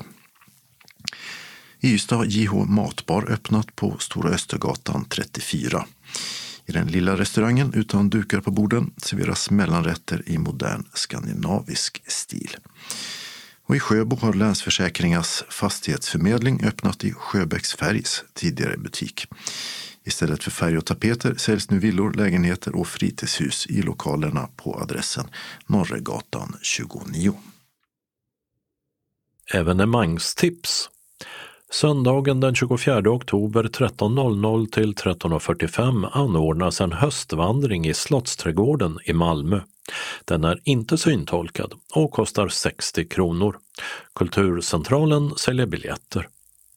I Ystad har JH Matbar öppnat på Stora Östergatan 34. I den lilla restaurangen utan dukar på borden serveras mellanrätter i modern skandinavisk stil. Och i Sjöbo har Länsförsäkringars fastighetsförmedling öppnat i Sjöbäcksfärgs tidigare butik. Istället för färg och tapeter säljs nu villor, lägenheter och fritidshus i lokalerna på adressen Norregatan 29. Evenemangstips. Söndagen den 24 oktober 13.00 till 13.45 anordnas en höstvandring i Slottsträdgården i Malmö. Den är inte syntolkad och kostar 60 kronor. Kulturcentralen säljer biljetter.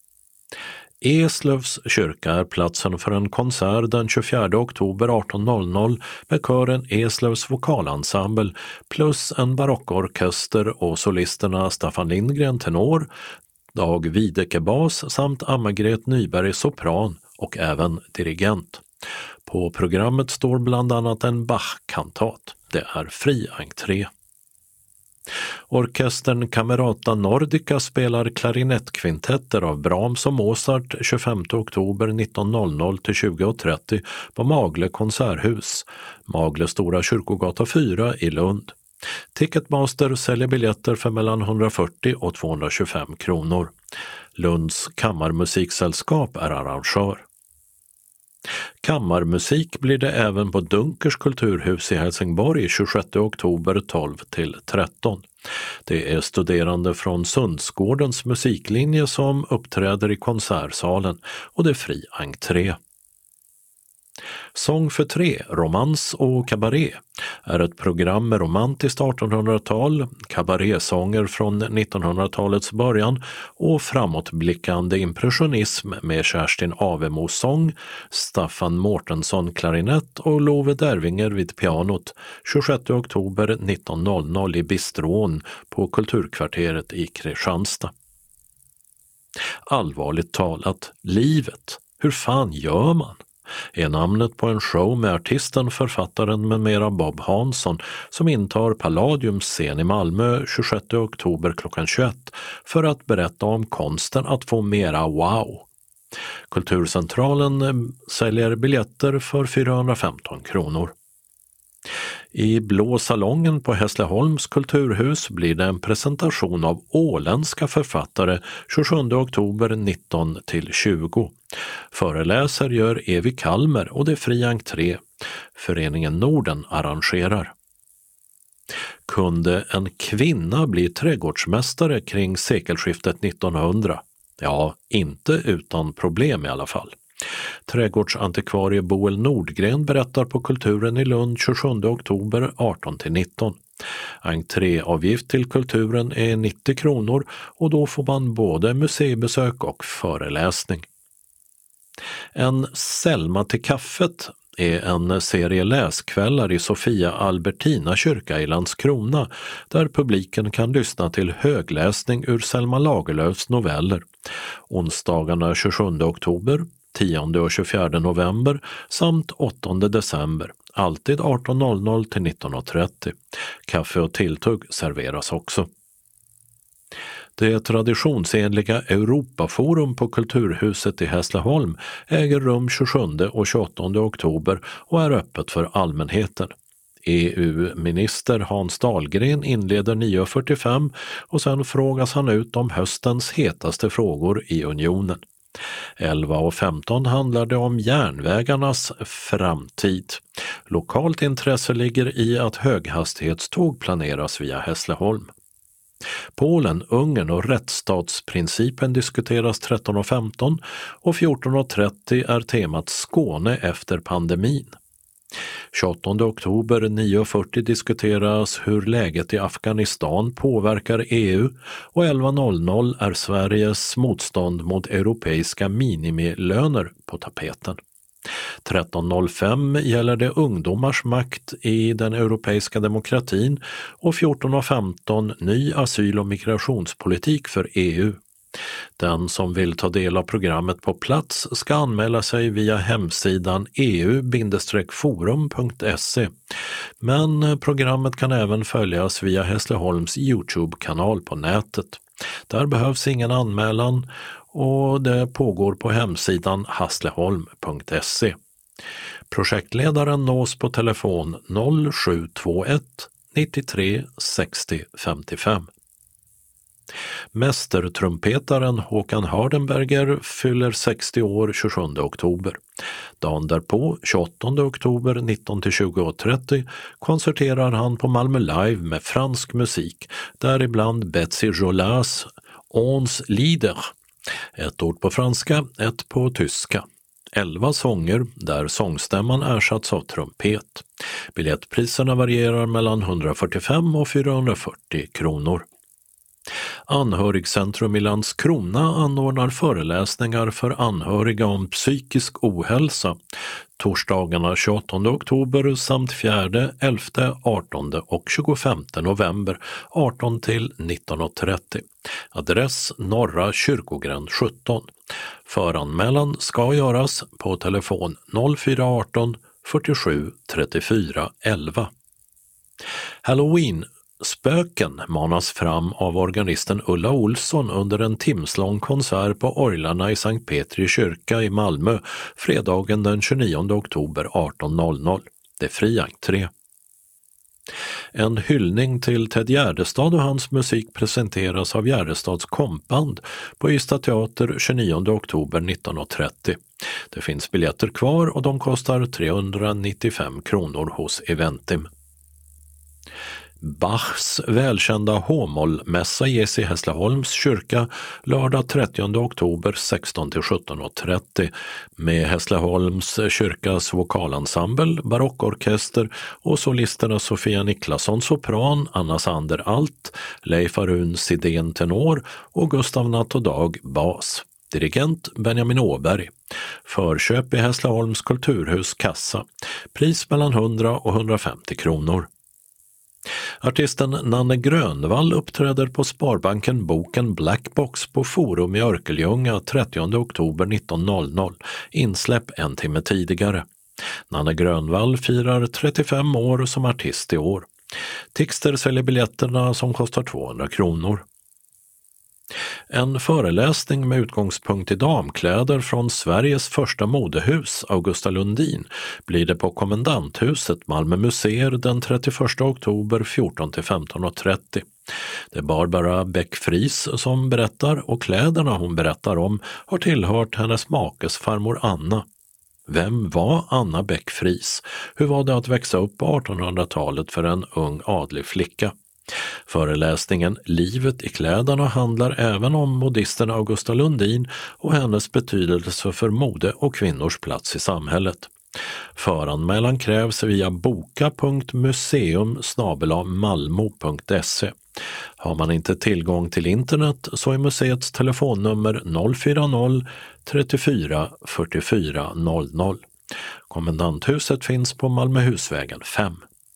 Eslövs kyrka är platsen för en konsert den 24 oktober 18.00 med kören Eslövs vokalensemble plus en barockorkester och solisterna Staffan Lindgren tenor, Dag Videke bas samt Anna-Gret Nyberg sopran och även dirigent. På programmet står bland annat en Bach-kantat. Det är fri entré. Orkestern Camerata Nordica spelar klarinettkvintetter av Brahms och Mozart 25 oktober 19.00 till 20.30 på Magle konserthus, Magle Stora Kyrkogata 4 i Lund. Ticketmaster säljer biljetter för mellan 140 och 225 kronor. Lunds kammarmusiksällskap är arrangör. Kammarmusik blir det även på Dunkers kulturhus i Helsingborg 26 oktober 12 till 13. Det är studerande från Sundsgårdens musiklinje som uppträder i konsertsalen och det är fri entré. Sång för tre, romans och kabaré är ett program med romantiskt 1800-tal, kabarésånger från 1900-talets början och framåtblickande impressionism med Kerstin Avemos sång, Staffan Mårtensson klarinett och Love Dervinger vid pianot 26 oktober 19.00 i Bistrån på Kulturkvarteret i Kristianstad. Allvarligt talat, livet, hur fan gör man? Är namnet på en show med artisten, författaren med mera Bob Hansson som intar Palladiums scen i Malmö 26 oktober klockan 21 för att berätta om konsten att få mera wow. Kulturcentralen säljer biljetter för 415 kronor. I Blå salongen på Hässleholms kulturhus blir det en presentation av åländska författare 27 oktober 19 till 20. Föreläser gör Evi Kalmer och det är fri entré. Föreningen Norden arrangerar. Kunde en kvinna bli trädgårdsmästare kring sekelskiftet 1900? Ja, inte utan problem i alla fall. Trädgårdsantikvarie Boel Nordgren berättar på Kulturen i Lund 27 oktober 18-19. Entréavgift till kulturen är 90 kronor och då får man både museibesök och föreläsning. En Selma till kaffet är en serie läskvällar i Sofia Albertina kyrka i Landskrona där publiken kan lyssna till högläsning ur Selma Lagerlöfs noveller. Onsdagarna 27 oktober, 10 och 24 november samt 8 december, alltid 18.00 till 19.30. Kaffe och tilltugg serveras också. Det traditionsenliga Europaforum på Kulturhuset i Hässleholm äger rum 27 och 28 oktober och är öppet för allmänheten. EU-minister Hans Dahlgren inleder 9.45 och sen frågas han ut om höstens hetaste frågor i unionen. 11.15 handlar det om järnvägarnas framtid. Lokalt intresse ligger i att höghastighetståg planeras via Hässleholm. Polen, Ungern och rättsstatsprincipen diskuteras 13.15 och 14.30 är temat Skåne efter pandemin. 28 oktober 9.40 diskuteras hur läget i Afghanistan påverkar EU och 11.00 är Sveriges motstånd mot europeiska minimilöner på tapeten. 13.05 gäller det ungdomars makt i den europeiska demokratin och 14.15 ny asyl- och migrationspolitik för EU. Den som vill ta del av programmet på plats ska anmäla sig via hemsidan eu-forum.se. Men programmet kan även följas via Hässleholms YouTube-kanal på nätet. Där behövs ingen anmälan och det pågår på hemsidan hassleholm.se. Projektledaren nås på telefon 0721 93 60 55. Mästertrumpetaren Håkan Hardenberger fyller 60 år 27 oktober. Dagen därpå, 28 oktober 19-20.30, konserterar han på Malmö Live med fransk musik, däribland Betsy Jolats Ons Lieder. Ett ord på franska, ett på tyska. 11 sånger där sångstämman ersatts av trumpet. Biljettpriserna varierar mellan 145 och 440 kronor. Anhörigcentrum i Landskrona anordnar föreläsningar för anhöriga om psykisk ohälsa torsdagarna 28 oktober samt 4, 11, 18 och 25 november 18 till 19.30. Adress Norra Kyrkogränd 17. Föranmälan ska göras på telefon 0418 47 34 11. Halloween spöken manas fram av organisten Ulla Olsson under en timslång konsert på orglarna i Sankt Petri kyrka i Malmö fredagen den 29 oktober 18.00. Det är fri entré. En hyllning till Ted Gärdestad och hans musik presenteras av Gärdestads kompband på Ystad teater 29 oktober 19.30. Det finns biljetter kvar och de kostar 395 kronor hos Eventim. Bachs välkända H-mollmässa ges i Hässleholms kyrka lördag 30 oktober 16-17.30 med Hässleholms kyrkas vokalensemble, barockorkester och solisterna Sofia Niklasson sopran, Anna Sander alt, Leif Arun Sidén tenor och Gustav Nattodag bas. Dirigent Benjamin Åberg. Förköp i Hässleholms kulturhus kassa. Pris mellan 100 och 150 kronor. Artisten Nanne Grönvall uppträder på Sparbanken Boken Blackbox på Forum i Örkelljunga 30 oktober 19.00, insläpp en timme tidigare. Nanne Grönvall firar 35 år som artist i år. Tixter säljer biljetterna som kostar 200 kronor. En föreläsning med utgångspunkt i damkläder från Sveriges första modehus, Augusta Lundin, blir det på Kommendanthuset Malmö museer den 31 oktober 14-15.30. Det är Barbara Bäck-Fries som berättar och kläderna hon berättar om har tillhört hennes makes farmor Anna. Vem var Anna Bäck-Fries? Hur var det att växa upp på 1800-talet för en ung adlig flicka? Föreläsningen Livet i kläderna handlar även om modisten Augusta Lundin och hennes betydelse för mode och kvinnors plats i samhället. Föranmälan krävs via boka.museum@malmo.se. Har man inte tillgång till internet så är museets telefonnummer 040 34 44 00. Kommendanthuset finns på Malmöhusvägen 5.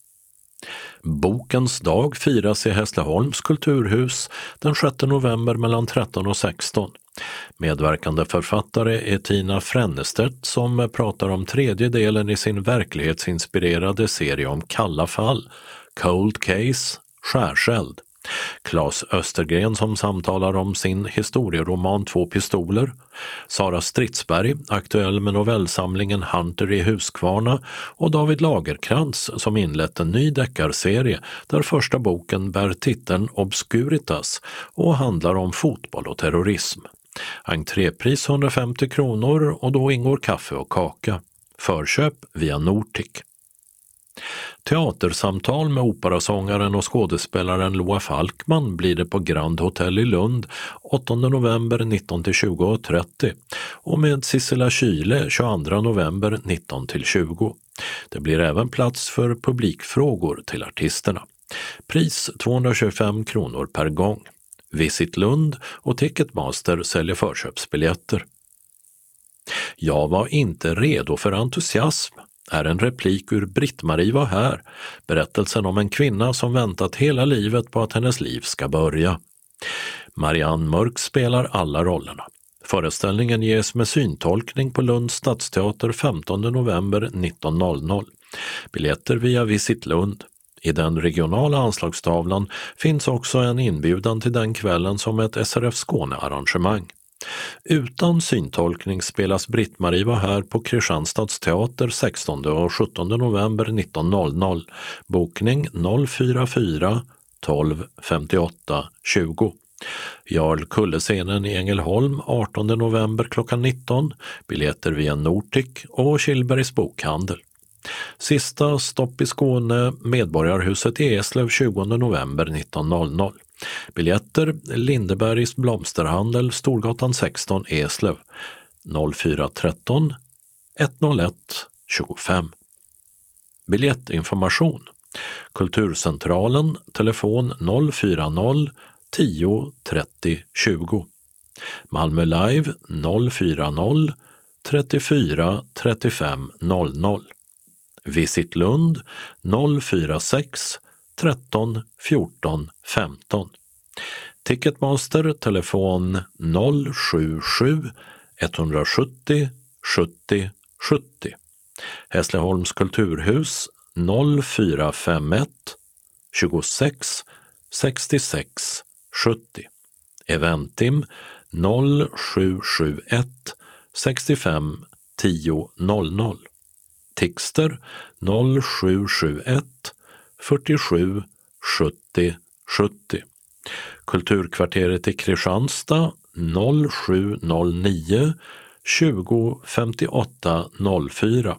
Bokens dag firas i Hässleholms kulturhus den 6 november mellan 13 och 16. Medverkande författare är Tina Frennestedt som pratar om tredje delen i sin verklighetsinspirerade serie om kalla fall, Cold Case, Skärseld. Claes Östergren som samtalar om sin historieroman 2 pistoler, Sara Stridsberg, aktuell med novellsamlingen Hunter i Huskvarna och David Lagerkrantz som inlett en ny deckarserie där första boken bär titeln Obscuritas och handlar om fotboll och terrorism. Entrépris 150 kronor och då ingår kaffe och kaka. Förköp via Nortic. Teatersamtal med operasångaren och skådespelaren Loa Falkman blir det på Grand Hotel i Lund 8 november 19-20.30 och med Sissela Kyle 22 november 19-20. Det blir även plats för publikfrågor till artisterna. Pris 225 kronor per gång. Visit Lund och Ticketmaster säljer förköpsbiljetter. Jag var inte redo för entusiasm är en replik ur Britt-Marie var här, berättelsen om en kvinna som väntat hela livet på att hennes liv ska börja. Marianne Mörk spelar alla rollerna. Föreställningen ges med syntolkning på Lunds stadsteater 15 november 19.00. Biljetter via Visit Lund. I den regionala anslagstavlan finns också en inbjudan till den kvällen som ett SRF Skåne-arrangemang. Utan syntolkning spelas Britt-Marie var här på Kristianstads teater 16 och 17 november 19.00. Bokning 044 12 58 20. Jarl Kullescenen i Ängelholm 18 november klockan 19. Biljetter via Nortic och Killbergs bokhandel. Sista stopp i Skåne, Medborgarhuset i Eslöv 20 november 19.00. Biljetter Lindebergs blomsterhandel, Storgatan 16, Eslöv, 0413 101 25. Biljettinformation Kulturcentralen, telefon 040 10 30 20. Malmö Live 040 34 35 00. Visit Lund 046 13 14 15. Ticketmaster telefon 077 170 70 70. Hässleholms kulturhus 0451 26 66 70. Eventim 0771 65 10 00. Tixter 0771 47 70 70. Kulturkvarteret i Kristianstad 0709 20 58 04.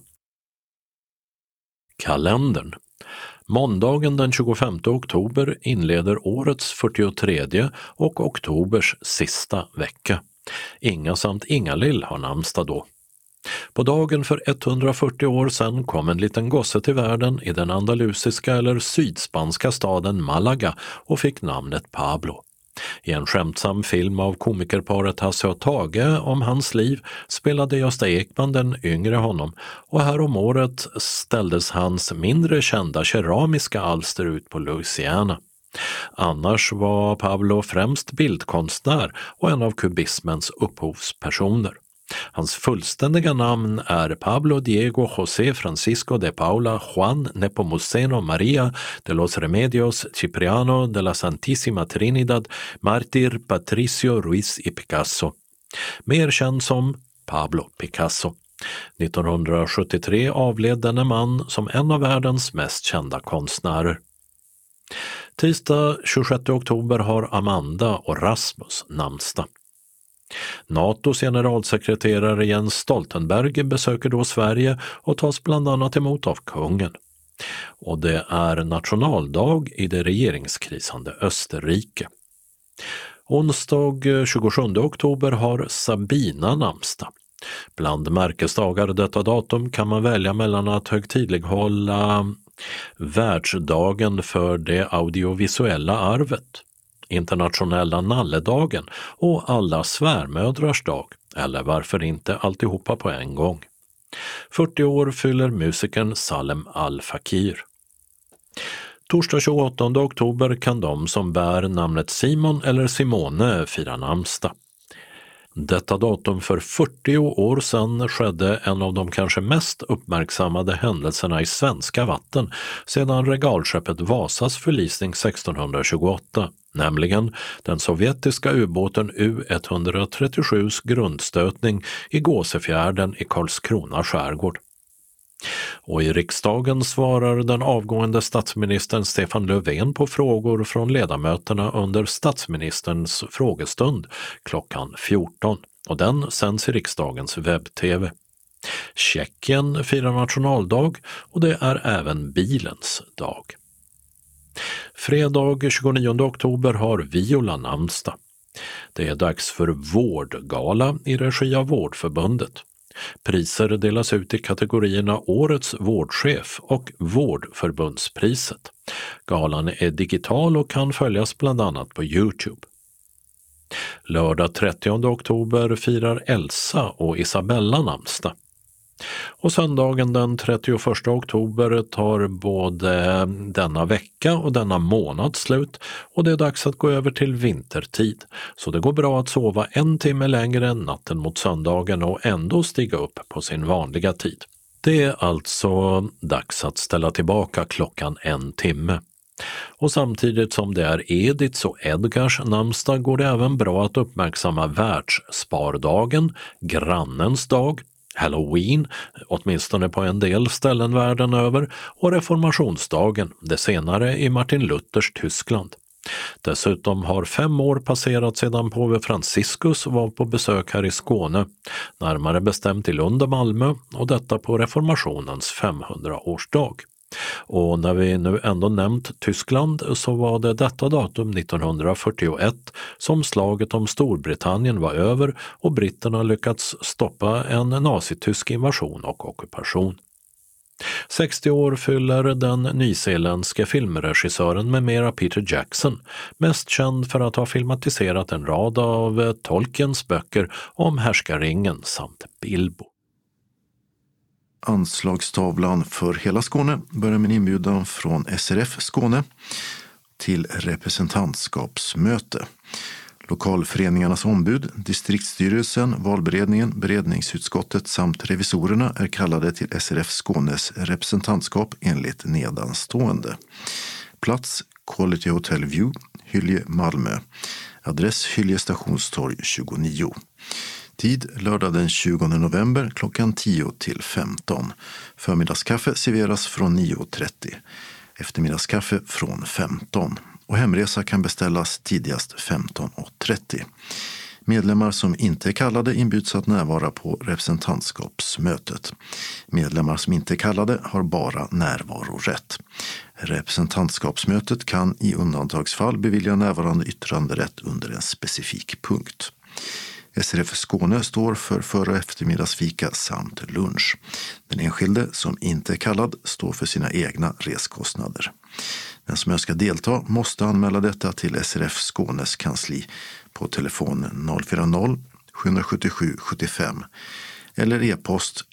Kalendern. Måndagen den 25 oktober inleder årets 43 och oktobers sista vecka. Inga samt Ingalill har namnsdag då. På dagen för 140 år sedan kom en liten gosse till världen i den andalusiska eller sydspanska staden Malaga och fick namnet Pablo. I en skämtsam film av komikerparet Hasse och Tage om hans liv spelade Gösta Ekman den yngre honom, och här om året ställdes hans mindre kända keramiska alster ut på Louisiana. Annars var Pablo främst bildkonstnär och en av kubismens upphovspersoner. Hans fullständiga namn är Pablo Diego José Francisco de Paula Juan Nepomuceno María de los Remedios Cipriano de la Santísima Trinidad Mártir Patricio Ruiz y Picasso. Mer känd som Pablo Picasso. 1973 avled denne man som en av världens mest kända konstnärer. Tisdag 26 oktober har Amanda och Rasmus namnsdag. NATOs generalsekreterare Jens Stoltenberg besöker då Sverige och tas bland annat emot av kungen. Och det är nationaldag i det regeringskrisande Österrike. Onsdag 27 oktober har Sabina namnsdag. Bland märkesdagar detta datum kan man välja mellan att högtidlighålla världsdagen för det audiovisuella arvet, internationella nalledagen och alla svärmödrars dag, eller varför inte alltihopa på en gång. 40 år fyller musikern Salem Al-Fakir. Torsdag 28 oktober kan de som bär namnet Simon eller Simone fira namnsdag. Detta datum för 40 år sedan skedde en av de kanske mest uppmärksammade händelserna i svenska vatten sedan regalskeppet Vasas förlisning 1628, nämligen den sovjetiska ubåten U-137s grundstötning i Gåsefjärden i Karlskrona skärgård. Och i riksdagen svarar den avgående statsministern Stefan Löfven på frågor från ledamöterna under statsministerns frågestund klockan 14, och den sänds i riksdagens webb-tv. Tjeckien firar nationaldag och det är även bilens dag. Fredag 29 oktober har Viola namnsdag. Det är dags för Vårdgala i regi av Vårdförbundet. Priser delas ut i kategorierna Årets vårdchef och Vårdförbundspriset. Galan är digital och kan följas bland annat på YouTube. Lördag 30 oktober firar Elsa och Isabella namnsdag. Och söndagen den 31 oktober tar både denna vecka och denna månad slut, och det är dags att gå över till vintertid. Så det går bra att sova en timme längre än natten mot söndagen och ändå stiga upp på sin vanliga tid. Det är alltså dags att ställa tillbaka klockan en timme. Och samtidigt som det är Ediths och Edgars namnsdag går det även bra att uppmärksamma världsspardagen, grannens dag, Halloween, åtminstone på en del ställen världen över, och reformationsdagen, det senare i Martin Luthers Tyskland. Dessutom har 5 år passerat sedan påve Franciscus var på besök här i Skåne, närmare bestämt i Lund och Malmö, och detta på reformationens 500-årsdag. Och när vi nu ändå nämnt Tyskland så var det detta datum 1941 som slaget om Storbritannien var över och britterna lyckats stoppa en nazitysk invasion och ockupation. 60 år fyller den nyzeeländske filmregissören med mera Peter Jackson, mest känd för att ha filmatiserat en rad av Tolkiens böcker om härskaringen samt Bilbo. Anslagstavlan för hela Skåne börjar med en inbjudan från SRF Skåne till representantskapsmöte. Lokalföreningarnas ombud, distriktsstyrelsen, valberedningen, beredningsutskottet samt revisorerna är kallade till SRF Skånes representantskap enligt nedanstående. Plats Quality Hotel View, Hylje, Malmö. Adress Hylje stationstorg 29. Tid lördag den 20 november klockan 10 till 15. Förmiddagskaffe serveras från 9.30. Eftermiddagskaffe från 15. Och hemresa kan beställas tidigast 15.30. Medlemmar som inte är kallade inbjuds att närvara på representantskapsmötet. Medlemmar som inte är kallade har bara närvarorätt. Representantskapsmötet kan i undantagsfall bevilja närvarande yttranderätt under en specifik punkt. SRF Skåne står för för- och eftermiddagsfika samt lunch. Den enskilde som inte är kallad står för sina egna reskostnader. Den som önskar delta måste anmäla detta till SRF Skånes kansli på telefon 040 777 75 eller e-post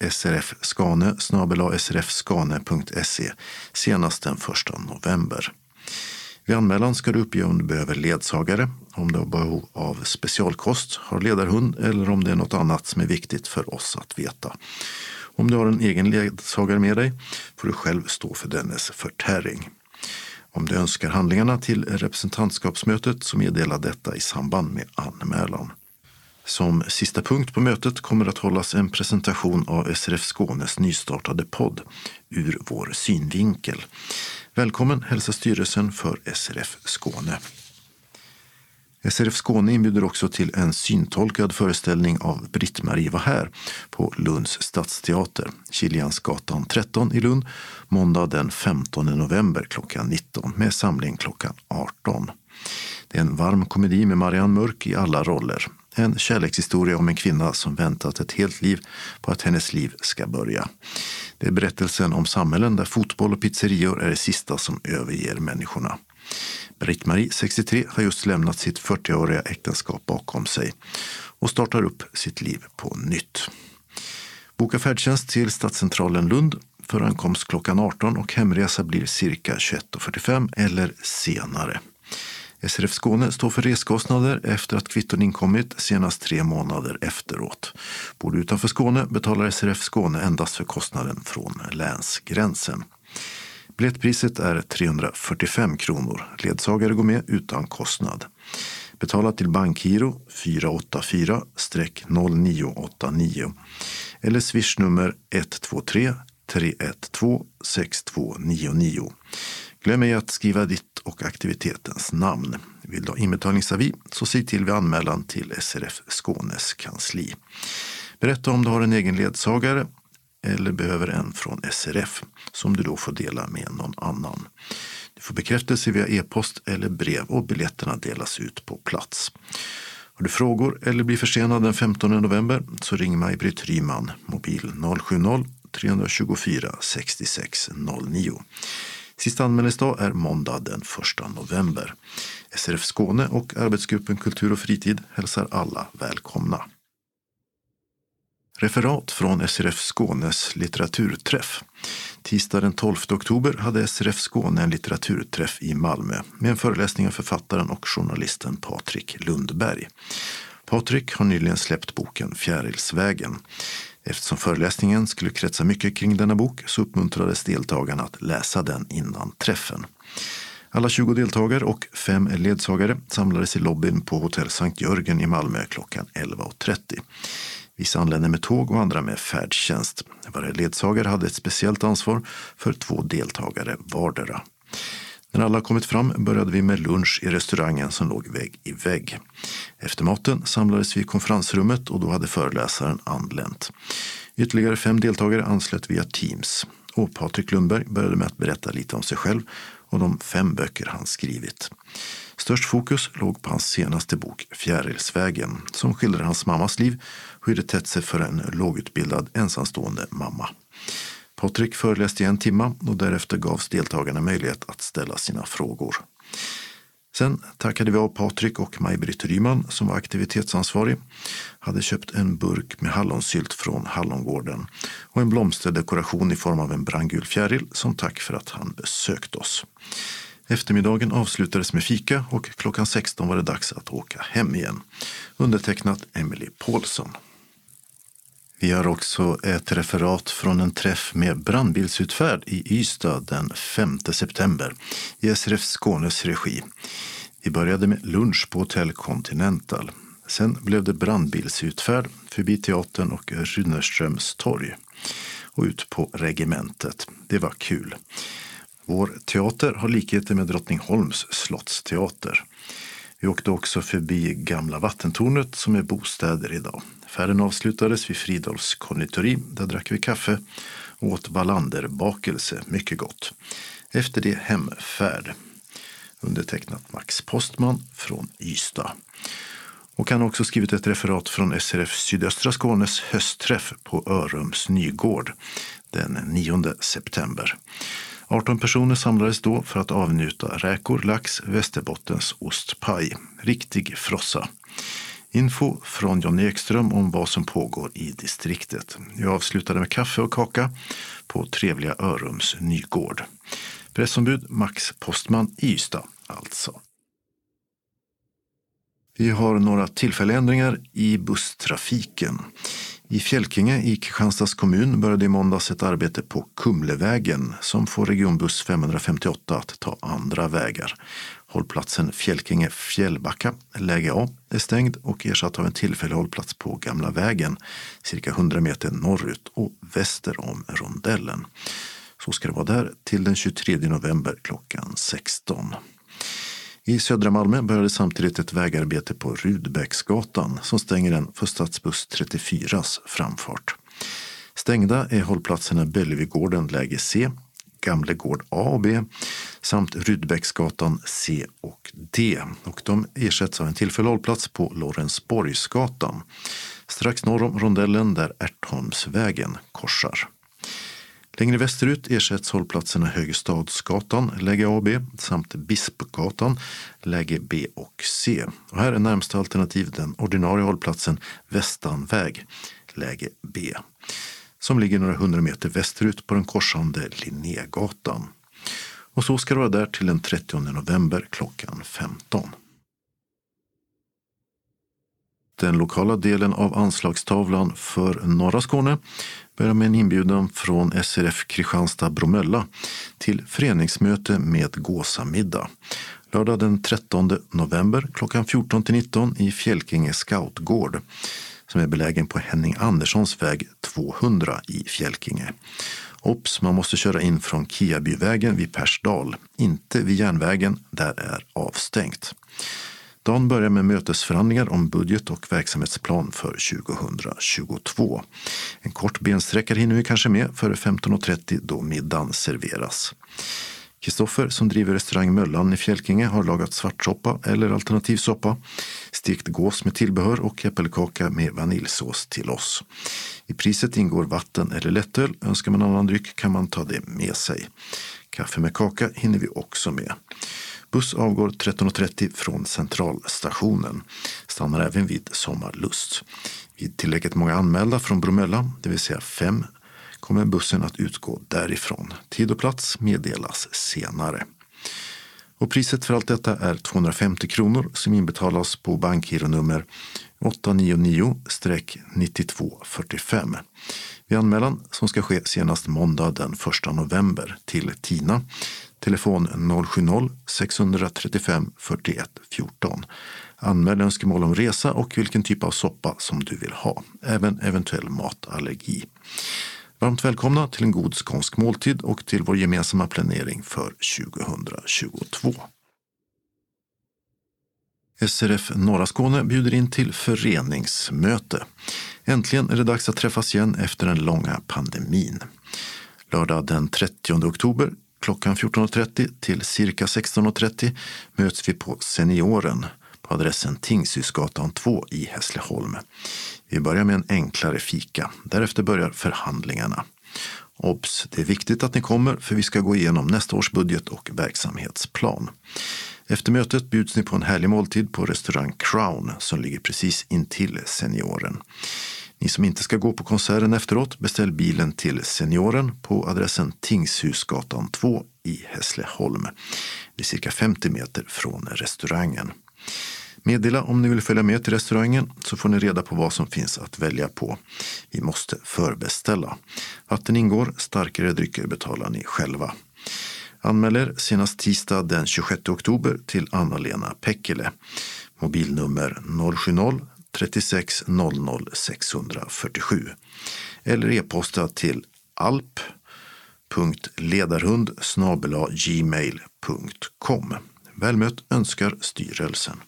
srfskane@srfskane.se senast den 1 november. Vid anmälan ska du uppge om du behöver ledsagare, om du har behov av specialkost, har ledarhund eller om det är något annat som är viktigt för oss att veta. Om du har en egen ledsagare med dig får du själv stå för dennes förtäring. Om du önskar handlingarna till representantskapsmötet så meddela detta i samband med anmälan. Som sista punkt på mötet kommer att hållas en presentation av SRF Skånes nystartade podd Ur vår synvinkel. Välkommen hälsar styrelsen för SRF Skåne. SRF Skåne inbjuder också till en syntolkad föreställning av Britt-Marie var här på Lunds stadsteater, Kiliansgatan 13 i Lund, måndag den 15 november klockan 19 med samling klockan 18. Det är en varm komedi med Marianne Mörk i alla roller. En kärlekshistoria om en kvinna som väntat ett helt liv på att hennes liv ska börja. Det är berättelsen om samhällen där fotboll och pizzerior är det sista som överger människorna. Britt-Marie, 63, har just lämnat sitt 40-åriga äktenskap bakom sig och startar upp sitt liv på nytt. Boka färdtjänst till Stadscentralen Lund för ankomst klockan 18 och hemresa blir cirka 21.45 eller senare. SRF Skåne står för reskostnader efter att kvitton inkommit senast 3 månader efteråt. Bor du utanför Skåne betalar SRF Skåne endast för kostnaden från länsgränsen. Biljettpriset är 345 kronor. Ledsagare går med utan kostnad. Betala till bankgiro 484-0989 eller swishnummer 123 312 6299. Glöm ej att skriva ditt och aktivitetens namn. Vill du ha inbetalningsavi så se till vid anmälan till SRF Skånes kansli. Berätta om du har en egen ledsagare eller behöver en från SRF som du då får dela med någon annan. Du får bekräftelse via e-post eller brev och biljetterna delas ut på plats. Har du frågor eller blir försenad den 15 november så ring Maj-Britt Ryman, mobil 070-324 6609. Sista anmälningsdag är måndag den 1 november. SRF Skåne och arbetsgruppen Kultur och fritid hälsar alla välkomna. Referat från SRF Skånes litteraturträff. Tisdag den 12 oktober hade SRF Skåne en litteraturträff i Malmö med en föreläsning av författaren och journalisten Patrik Lundberg. Patrik har nyligen släppt boken Fjärilsvägen. Eftersom föreläsningen skulle kretsa mycket kring denna bok så uppmuntrades deltagarna att läsa den innan träffen. Alla 20 deltagare och 5 ledsagare samlades i lobbyn på Hotell Sankt Jörgen i Malmö klockan 11.30. Vissa anlände med tåg och andra med färdtjänst. Varje ledsagare hade ett speciellt ansvar för 2 deltagare vardera. När alla kommit fram började vi med lunch i restaurangen som låg vägg i vägg. Efter maten samlades vi i konferensrummet och då hade föreläsaren anlänt. Ytterligare 5 deltagare anslöt via Teams. och Patrik Lundberg började med att berätta lite om sig själv och de 5 böcker han skrivit. Störst fokus låg på hans senaste bok Fjärilsvägen som skildrar hans mammas liv och hur det tätt sig för en lågutbildad ensamstående mamma. Patrik föreläste i 1 timme och därefter gavs deltagarna möjlighet att ställa sina frågor. Sen tackade vi av Patrik och Maj-Britt Ryman som var aktivitetsansvarig, hade köpt en burk med hallonsylt från Hallongården och en blomsterdekoration i form av en brandgul fjäril som tack för att han besökt oss. Eftermiddagen avslutades med fika och klockan 16 var det dags att åka hem igen. Undertecknat Emily Paulsson. Vi har också ett referat från en träff med brandbilsutfärd i Ystad den 5 september i SRF Skånes regi. Vi började med lunch på Hotell Continental. Sen blev det brandbilsutfärd förbi teatern och Runnerströms torg och ut på regementet. Det var kul. Vår teater har likheter med Drottningholms slottsteater. Vi åkte också förbi Gamla vattentornet som är bostäder idag. Färden avslutades vid Fridolfs konditori, där drack vi kaffe och åt Wallander-bakelse, mycket gott. Efter det hemfärd. Undertecknat Max Postman från Ystad. Och han har också skrivit ett referat från SRF Sydöstra Skånes höstträff på Örums Nygård den 9 september. 18 personer samlades då för att avnjuta räkor, lax, Västerbottens ostpaj. Riktig frossa. Info från John Ekström om vad som pågår i distriktet. Jag avslutade med kaffe och kaka på trevliga Örums Nygård. Pressombud Max Postman i Ystad alltså. Vi har några tillfälliga i busstrafiken. I Fjälkinge i Kristianstads kommun började i måndags ett arbete på Kumlevägen som får regionbuss 558 att ta andra vägar. Hållplatsen Fjälkinge Fjällbacka, läge A, är stängd och ersatt av en tillfällig hållplats på Gamla vägen, cirka 100 meter norrut och väster om rondellen. Så ska det vara där till den 23 november klockan 16. I södra Malmö började samtidigt ett vägarbete på Rudbäcksgatan som stänger den för stadsbuss 34s framfart. Stängda är hållplatserna Bellevigården läge C, Gamlegård A och B samt Rudbäcksgatan C och D. Och de ersätts av en tillfällig hållplats på Lorensborgsgatan strax norr om rondellen där Ärtholmsvägen korsar. Längre västerut ersätts hållplatserna Högestadsgatan, läge A och B, samt Bispgatan, läge B och C. Och här är närmsta alternativ den ordinarie hållplatsen Västanväg, läge B, som ligger några 100 meter västerut på den korsande Linnégatan. Och så ska det vara där till den 30 november klockan 15. Den lokala delen av anslagstavlan för norra Skåne börjar med en inbjudan från SRF Kristianstad-Bromölla till föreningsmöte med gåsamiddag. Lördag den 13 november klockan 14-19 i Fjälkinge Scoutgård som är belägen på Henning Anderssons väg 200 i Fjälkinge. Ops, man måste köra in från Kiabyvägen vid Persdal, inte vid järnvägen, där är avstängt. Dagen börjar med mötesförhandlingar om budget och verksamhetsplan för 2022. En kort bensträckare hinner vi kanske med före 15.30 då middagen serveras. Kristoffer som driver restaurang Möllan i Fjälkinge har lagat svartsoppa eller alternativsoppa, stekt gås med tillbehör och äppelkaka med vaniljsås till oss. I priset ingår vatten eller lättöl. Önskar man annan dryck kan man ta det med sig. Kaffe med kaka hinner vi också med. Buss avgår 13.30 från centralstationen. Stannar även vid Sommarlust. Vid tillräckligt många anmälda från Bromölla, det vill säga 5, kommer bussen att utgå därifrån. Tid och plats meddelas senare. Och priset för allt detta är 250 kronor som inbetalas på bankgironummer 899-9245. Vid anmälan som ska ske senast måndag den 1 november till Tina. Telefon 070-635 41 14. Anmäl önskemål om resa och vilken typ av soppa som du vill ha. Även eventuell matallergi. Varmt välkomna till en god skånsk måltid och till vår gemensamma planering för 2022. SRF Norra Skåne bjuder in till föreningsmöte. Äntligen är det dags att träffas igen efter den långa pandemin. Lördag den 30 oktober klockan 14.30 till cirka 16.30 möts vi på Senioren på adressen Tingshusgatan 2 i Hässleholm. Vi börjar med en enklare fika. Därefter börjar förhandlingarna. Obs, det är viktigt att ni kommer för vi ska gå igenom nästa års budget och verksamhetsplan. Efter mötet bjuds ni på en härlig måltid på restaurang Crown som ligger precis intill Senioren. Ni som inte ska gå på konserten efteråt, beställ bilen till Senioren på adressen Tingshusgatan 2 i Hässleholm. Det är cirka 50 meter från restaurangen. Meddela om ni vill följa med till restaurangen så får ni reda på vad som finns att välja på. Vi måste förbeställa. Vatten ingår, starkare drycker betalar ni själva. Anmäl er senast tisdag den 26 oktober till Anna-Lena Pekkele. Mobilnummer 070 36 00 647 eller e-posta till alp.ledarhund@gmail.com. Välmött önskar styrelsen.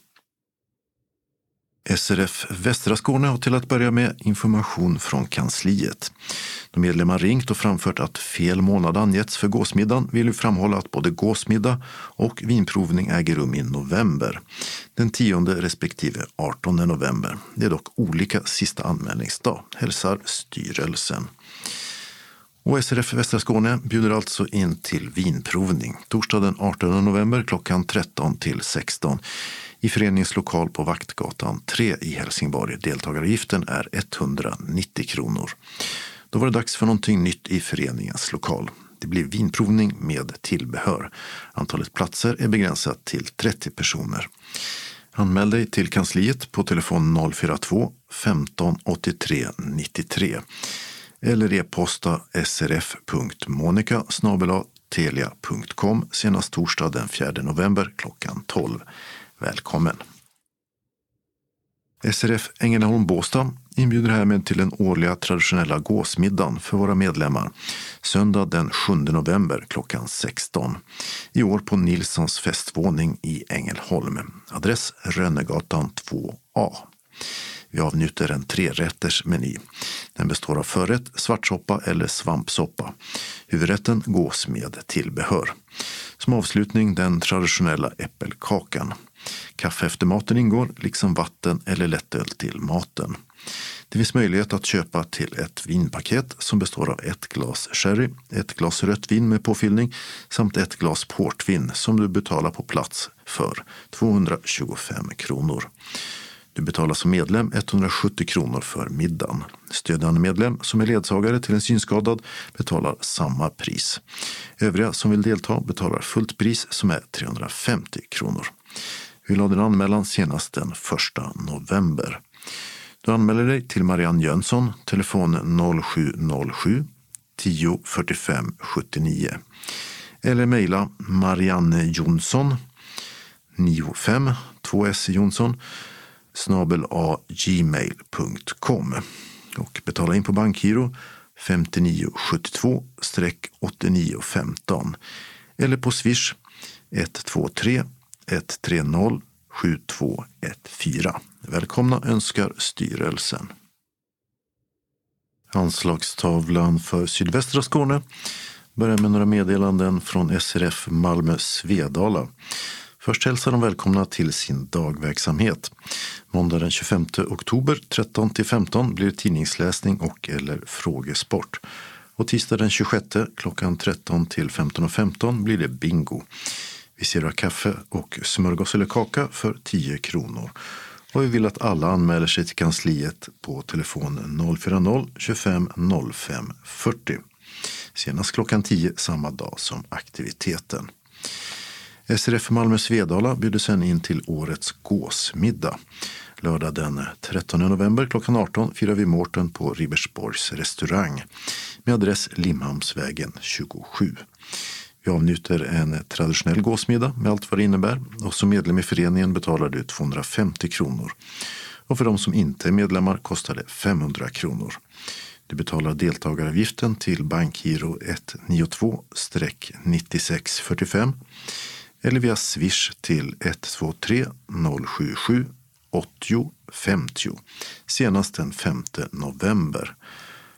SRF Västra Skåne har till att börja med information från kansliet. De medlemmar ringt och framfört att fel månad angetts för gåsmiddagen vill vi framhålla att både gåsmiddag och vinprovning äger rum i november. Den 10 respektive 18 november. Det är dock olika sista anmälningsdag, hälsar styrelsen. Och SRF Västra Skåne bjuder alltså in till vinprovning. Torsdag den 18 november klockan 13 till 16 i föreningslokal på Vaktgatan 3 i Helsingborg. Deltagaravgiften är 190 kronor. Då var det dags för någonting nytt i föreningens lokal. Det blir vinprovning med tillbehör. Antalet platser är begränsat till 30 personer. Anmäl dig till kansliet på telefon 042 15 83 93 eller e-posta srf.monica@telia.com senast torsdag den 4 november klockan 12. Välkommen! SRF Ängelholm Båstad inbjuder härmed till den årliga traditionella gåsmiddagen för våra medlemmar. Söndag den 7 november klockan 16. I år på Nilssons festvåning i Ängelholm. Adress Rönnegatan 2A. Vi avnjuter en 3-rätters meny. Den består av förrätt, svartsoppa eller svampsoppa. Huvudrätten gås med tillbehör. Som avslutning den traditionella äppelkakan. Kaffe efter maten ingår, liksom vatten eller lättöl till maten. Det finns möjlighet att köpa till ett vinpaket som består av 1 glas sherry, 1 glas rött vin med påfyllning samt 1 glas portvin som du betalar på plats för 225 kronor. Du betalar som medlem 170 kronor för middagen. Stödjande medlem som är ledsagare till en synskadad betalar samma pris. Övriga som vill delta betalar fullt pris som är 350 kronor. Vi vill ha din anmälan senast den 1 november. Du anmäler dig till Marianne Jönsson, telefon 0707 10 45 79 eller mejla Marianne Jonsson 95 2S Jonsson @gmail.com och betala in på bankgiro 5972-8915 eller på Swish 123 130 7214. Välkomna önskar styrelsen. Anslagstavlan för sydvästra Skåne börjar med några meddelanden från SRF Malmö Svedala. Först hälsar de välkomna till sin dagverksamhet. Måndag den 25 oktober 13-15 blir tidningsläsning och eller frågesport. Och tisdag den 26 klockan 13 till 15:15 blir det bingo. Vi serverar kaffe och smörgås eller kaka för 10 kronor. Och vi vill att alla anmäler sig till kansliet på telefon 040 25 05 40. Senast klockan 10 samma dag som aktiviteten. SRF Malmö Svedala bjuder sen in till årets gåsmiddag. Lördag den 13 november klockan 18 firar vi Mårten på Ribersborgs restaurang med adress Limhamnsvägen 27. Vi avnjuter en traditionell gåsmiddag med allt vad det innebär och som medlem i föreningen betalar du 250 kronor. Och för de som inte är medlemmar kostar det 500 kronor. Du betalar deltagaravgiften till bankgiro 192-9645 eller via Swish till 123 077 80 50 senast den 5 november.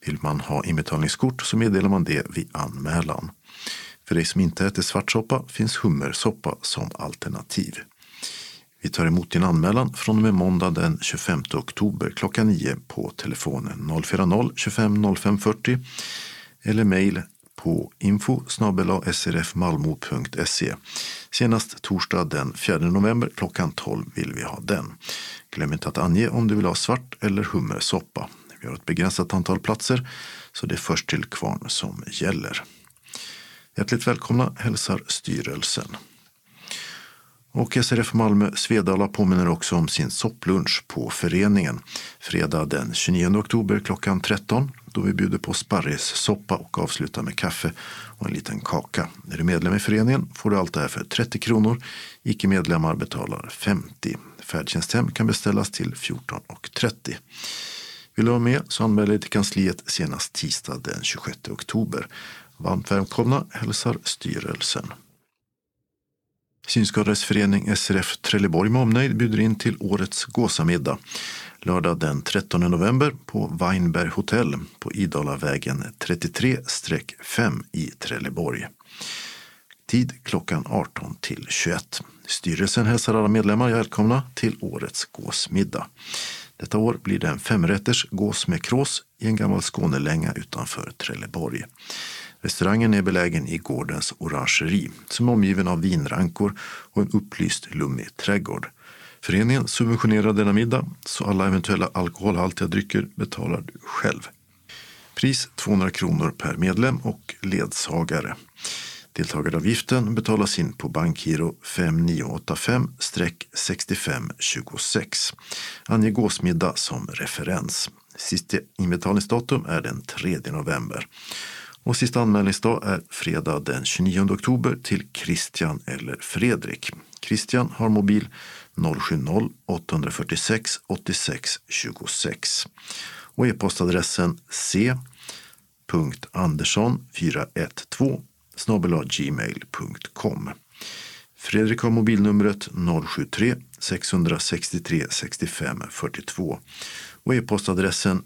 Vill man ha inbetalningskort så meddelar man det vid anmälan. För dig som inte äter svartsoppa finns hummersoppa som alternativ. Vi tar emot din anmälan från och med måndag den 25 oktober klockan 9 på telefonen 040 25 05 40 eller mejl på info@srfmalmo.se. Senast torsdag den 4 november klockan 12 vill vi ha den. Glöm inte att ange om du vill ha svart eller hummersoppa. Vi har ett begränsat antal platser så det är först till kvarn som gäller. Hjärtligt välkomna hälsar styrelsen. Och SRF Malmö Svedala påminner också om sin sopplunch på föreningen fredag den 29 oktober klockan 13 då vi bjuder på sparrissoppa och avslutar med kaffe och en liten kaka. Är du medlem i föreningen får du allt det här för 30 kronor. Icke-medlemmar betalar 50. Färdtjänsthem kan beställas till 14:30. Vill du vara med så anmäl dig till kansliet senast tisdag den 26 oktober. Varmt välkomna hälsar styrelsen. Synskadades förening SRF Trelleborg med omnejd bjuder in till årets gåsamiddag lördag den 13 november på Weinberg Hotel på Idalavägen 33-5 i Trelleborg. Tid klockan 18 till 21. Styrelsen hälsar alla medlemmar välkomna till årets gåsmiddag. Detta år blir det en 5-rätters gås med krås i en gammal Skånelänga utanför Trelleborg. Restaurangen är belägen i gårdens orangeri som är omgiven av vinrankor och en upplyst lummig trädgård. Föreningen subventionerar denna middag så alla eventuella alkoholhaltiga drycker betalar du själv. Pris 200 kronor per medlem och ledsagare. Deltagaravgiften betalas in på bankgiro 5985-6526. Ange gåsmiddag som referens. Sista inbetalningsdatum är den 3 november. Och sista anmälningsdag är fredag den 29 oktober till Christian eller Fredrik. Christian har mobil 070-846 86 26 och e-postadressen c.andersson412@gmail.com. Fredrik har mobilnumret 073 663 65 42 och e-postadressen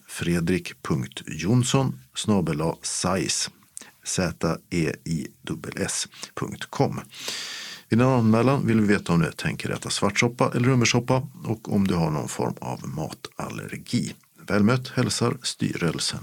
fredrik.jonsson@seiss.com. Vid en anmälan vill vi veta om du tänker äta svartsoppa eller hummersoppa och om du har någon form av matallergi. Välmött hälsar styrelsen.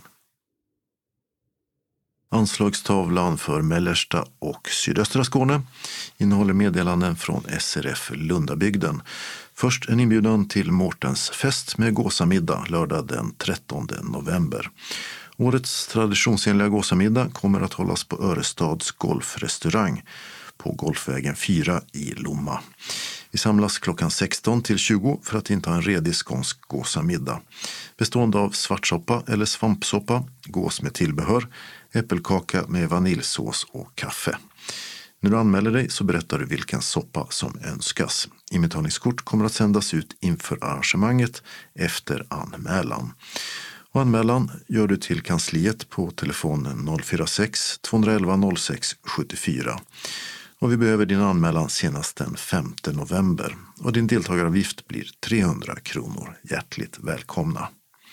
Anslagstavlan för mellersta och sydöstra Skåne innehåller meddelanden från SRF Lundabygden. Först en inbjudan till Mårtens fest med gåsamiddag lördag den 13 november. Årets traditionsenliga gåsamiddag kommer att hållas på Örestads golfrestaurang på Golfvägen 4 i Lomma. Vi samlas klockan 16 till 20 för att inta en redig skånsk gåsamiddag. Bestående av svartsoppa eller svampsoppa, gås med tillbehör, äppelkaka med vaniljsås och kaffe. När du anmäler dig så berättar du vilken soppa som önskas. Inbetalningskort kommer att sändas ut inför arrangemanget efter anmälan. Och anmälan gör du till kansliet på telefonen 046 211 06 74. Och vi behöver din anmälan senast den 5 november. Och din deltagaravgift blir 300 kronor. Hjärtligt välkomna.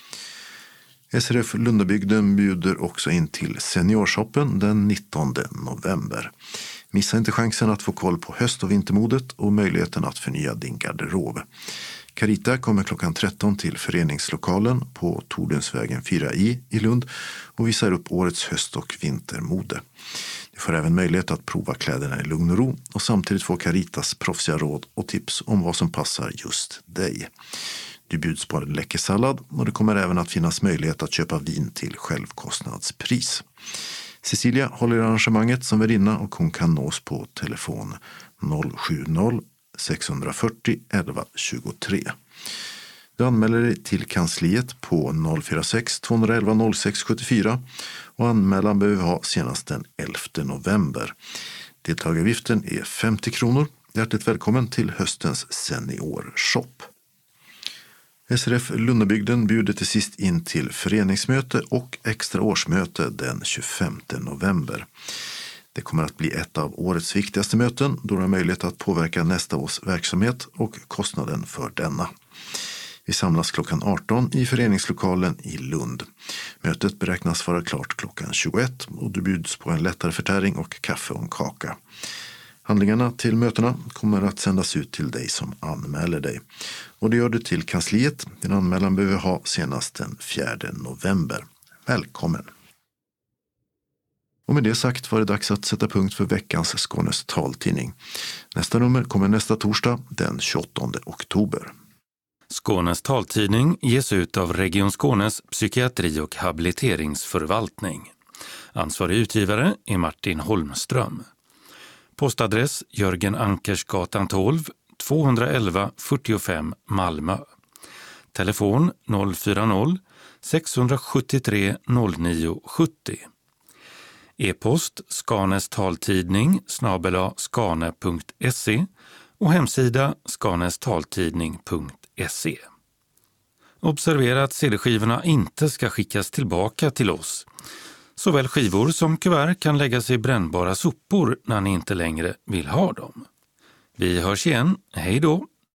SRF Lundabygden bjuder också in till seniorshoppen den 19 november. Missa inte chansen att få koll på höst- och vintermodet och möjligheten att förnya din garderob. Carita kommer klockan 13 till föreningslokalen på Tordensvägen 4i i Lund och visar upp årets höst- och vintermode. Du får även möjlighet att prova kläderna i lugn och ro och samtidigt få Caritas proffsiga råd och tips om vad som passar just dig. Du bjuds på en läcker sallad och det kommer även att finnas möjlighet att köpa vin till självkostnadspris. Cecilia håller arrangemanget som värdinna och hon kan nås på telefon 070 640 11 23. Du anmäler dig till kansliet på 046 211 06 74 och anmälan behöver ha senast den 11 november. Deltagaravgiften är 50 kronor. Hjärtligt välkommen till höstens seniorshop. SRF Lundabygden bjuder till sist in till föreningsmöte och extra årsmöte den 25 november. Det kommer att bli ett av årets viktigaste möten då du har möjlighet att påverka nästa års verksamhet och kostnaden för denna. Vi samlas klockan 18 i föreningslokalen i Lund. Mötet beräknas vara klart klockan 21 och du bjuds på en lättare förtäring och kaffe och en kaka. Handlingarna till mötena kommer att sändas ut till dig som anmäler dig. Och det gör du till kansliet. Din anmälan behöver ha senast den 4 november. Välkommen! Och med det sagt var det dags att sätta punkt för veckans Skånes taltidning. Nästa nummer kommer nästa torsdag den 28 oktober. Skånes taltidning ges ut av Region Skånes psykiatri- och habiliteringsförvaltning. Ansvarig utgivare är Martin Holmström. Postadress Jörgen Ankersgatan 12, 211 45 Malmö. Telefon 040-673 0970. E-post skanestaltidning@skane.se och hemsida skanestaltidning.se. Observera att CD-skivorna inte ska skickas tillbaka till oss. Såväl skivor som kuvert kan läggas i brännbara sopor när ni inte längre vill ha dem. Vi hörs igen. Hej då!